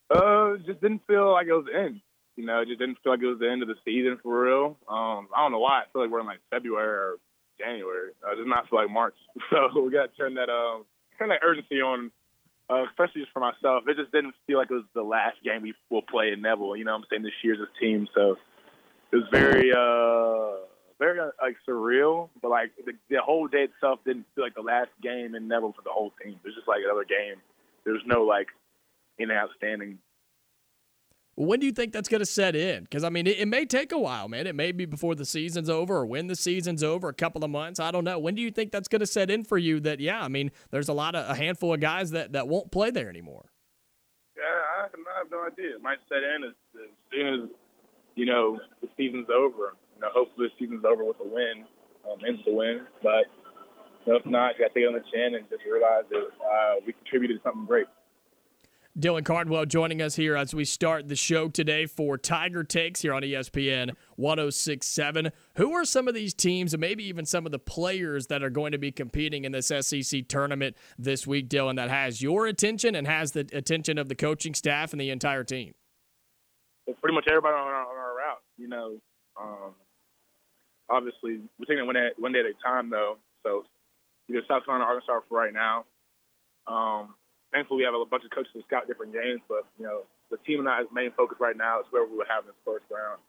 Uh, just didn't feel like it was the end. You know, it just didn't feel like it was the end of the season for real. Um, I don't know why. I feel like we're in like February or January. Uh, it does not feel like March. So we got to turn that um, turn that urgency on, uh, especially just for myself. It just didn't feel like it was the last game we will play in Neville. You know what I'm saying? This year's a team. So it was very, uh, very uh, like surreal. But like the, the whole day itself didn't feel like the last game in Neville for the whole team. It was just like another game. There was no like anything outstanding. When do you think that's going to set in? Because, I mean, it, it may take a while, man. It may be before the season's over or when the season's over, a couple of months. I don't know. When do you think that's going to set in for you that, yeah, I mean, there's a lot of, a handful of guys that, that won't play there anymore? Yeah, I have, I have no idea. It might set in as, as soon as, you know, the season's over. You know, hopefully the season's over with a win, um, ends the win. But you know, if not, you got to take it on the chin and just realize that uh, we contributed to something great. Dylan Cardwell joining us here as we start the show today for Tiger Takes here on E S P N one oh six point seven. Who are some of these teams and maybe even some of the players that are going to be competing in this S E C tournament this week, Dylan, that has your attention and has the attention of the coaching staff and the entire team? Well, pretty much everybody on our, on our route. You know, um, obviously we're taking it one day, one day at a time, though. So either South Carolina or Arkansas for right now. Um, Thankfully, we have a bunch of coaches that scout different games, but, you know, the team and I's main focus right now is where we would have in this first round.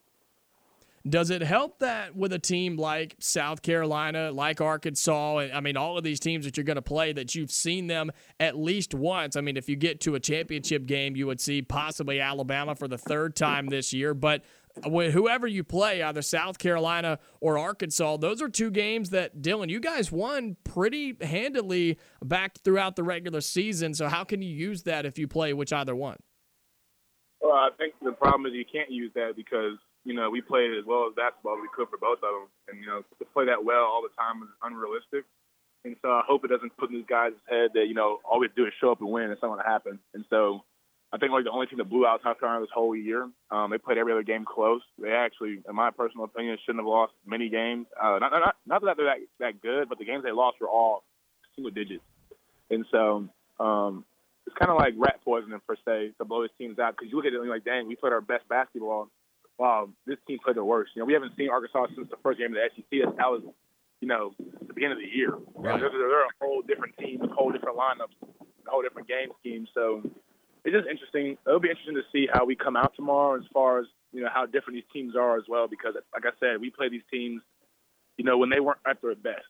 Does it help that with a team like South Carolina, like Arkansas, I mean, all of these teams that you're going to play, that you've seen them at least once? I mean, if you get to a championship game, you would see possibly Alabama for the third time this year, but whoever you play, either South Carolina or Arkansas, those are two games that, Dylan, you guys won pretty handily back throughout the regular season. So how can you use that if you play which either one? Well, I think the problem is you can't use that because, you know, we played as well as basketball as we could for both of them. And, you know, to play that well all the time is unrealistic. And so I hope it doesn't put in these guys' head that, you know, all we have to do is show up and win and it's not going to happen. And so I think like the only team that blew out South Carolina this whole year. Um, they played every other game close. They actually, in my personal opinion, shouldn't have lost many games. Uh, not, not, not that they're that, that good, but the games they lost were all single digits. And so um, it's kind of like rat poisoning, per se, to blow his teams out. Because you look at it and you're like, dang, we played our best basketball. Wow, this team played their worst. You know, we haven't seen Arkansas since the first game of the S E C. That was, you know, the beginning of the year. Right. They're, they're a whole different team, a whole different lineups, a whole different game scheme. So it's just interesting. It'll be interesting to see how we come out tomorrow as far as, you know, how different these teams are as well. Because, like I said, we play these teams, you know, when they weren't at their best.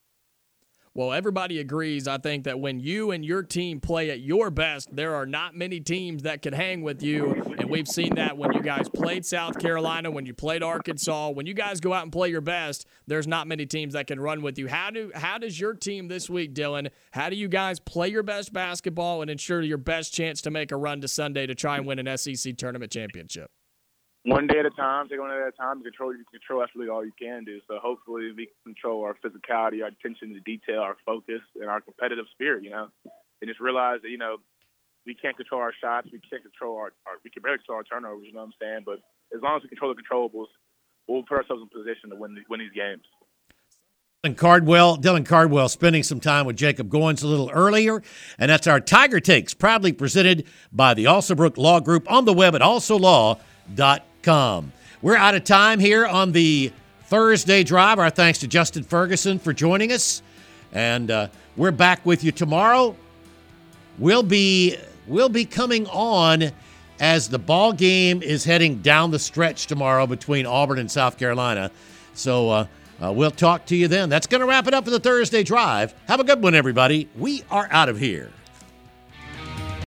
Well, everybody agrees, I think, that when you and your team play at your best, there are not many teams that can hang with you. And we've seen that when you guys played South Carolina, when you played Arkansas. When you guys go out and play your best, there's not many teams that can run with you. How do how does your team this week, Dylan, how do you guys play your best basketball and ensure your best chance to make a run to Sunday to try and win an S E C tournament championship? One day at a time, take one day at a time. Control, you control that's really all you can do. So hopefully we can control our physicality, our attention to detail, our focus, and our competitive spirit, you know. And just realize that, you know, we can't control our shots. We can't control our, our – we can barely control our turnovers, you know what I'm saying? But as long as we control the controllables, we'll put ourselves in position to win, the, win these games. Dylan Cardwell, Dylan Cardwell spending some time with Jacob Goins a little earlier. And that's our Tiger Takes, proudly presented by the Alsobrook Law Group on the web at also law dot com. We're out of time here on the Thursday Drive. Our thanks to Justin Ferguson for joining us. And uh, we're back with you tomorrow. We'll be we'll be coming on as the ball game is heading down the stretch tomorrow between Auburn and South Carolina. So uh, uh, we'll talk to you then. That's going to wrap it up for the Thursday Drive. Have a good one, everybody. We are out of here.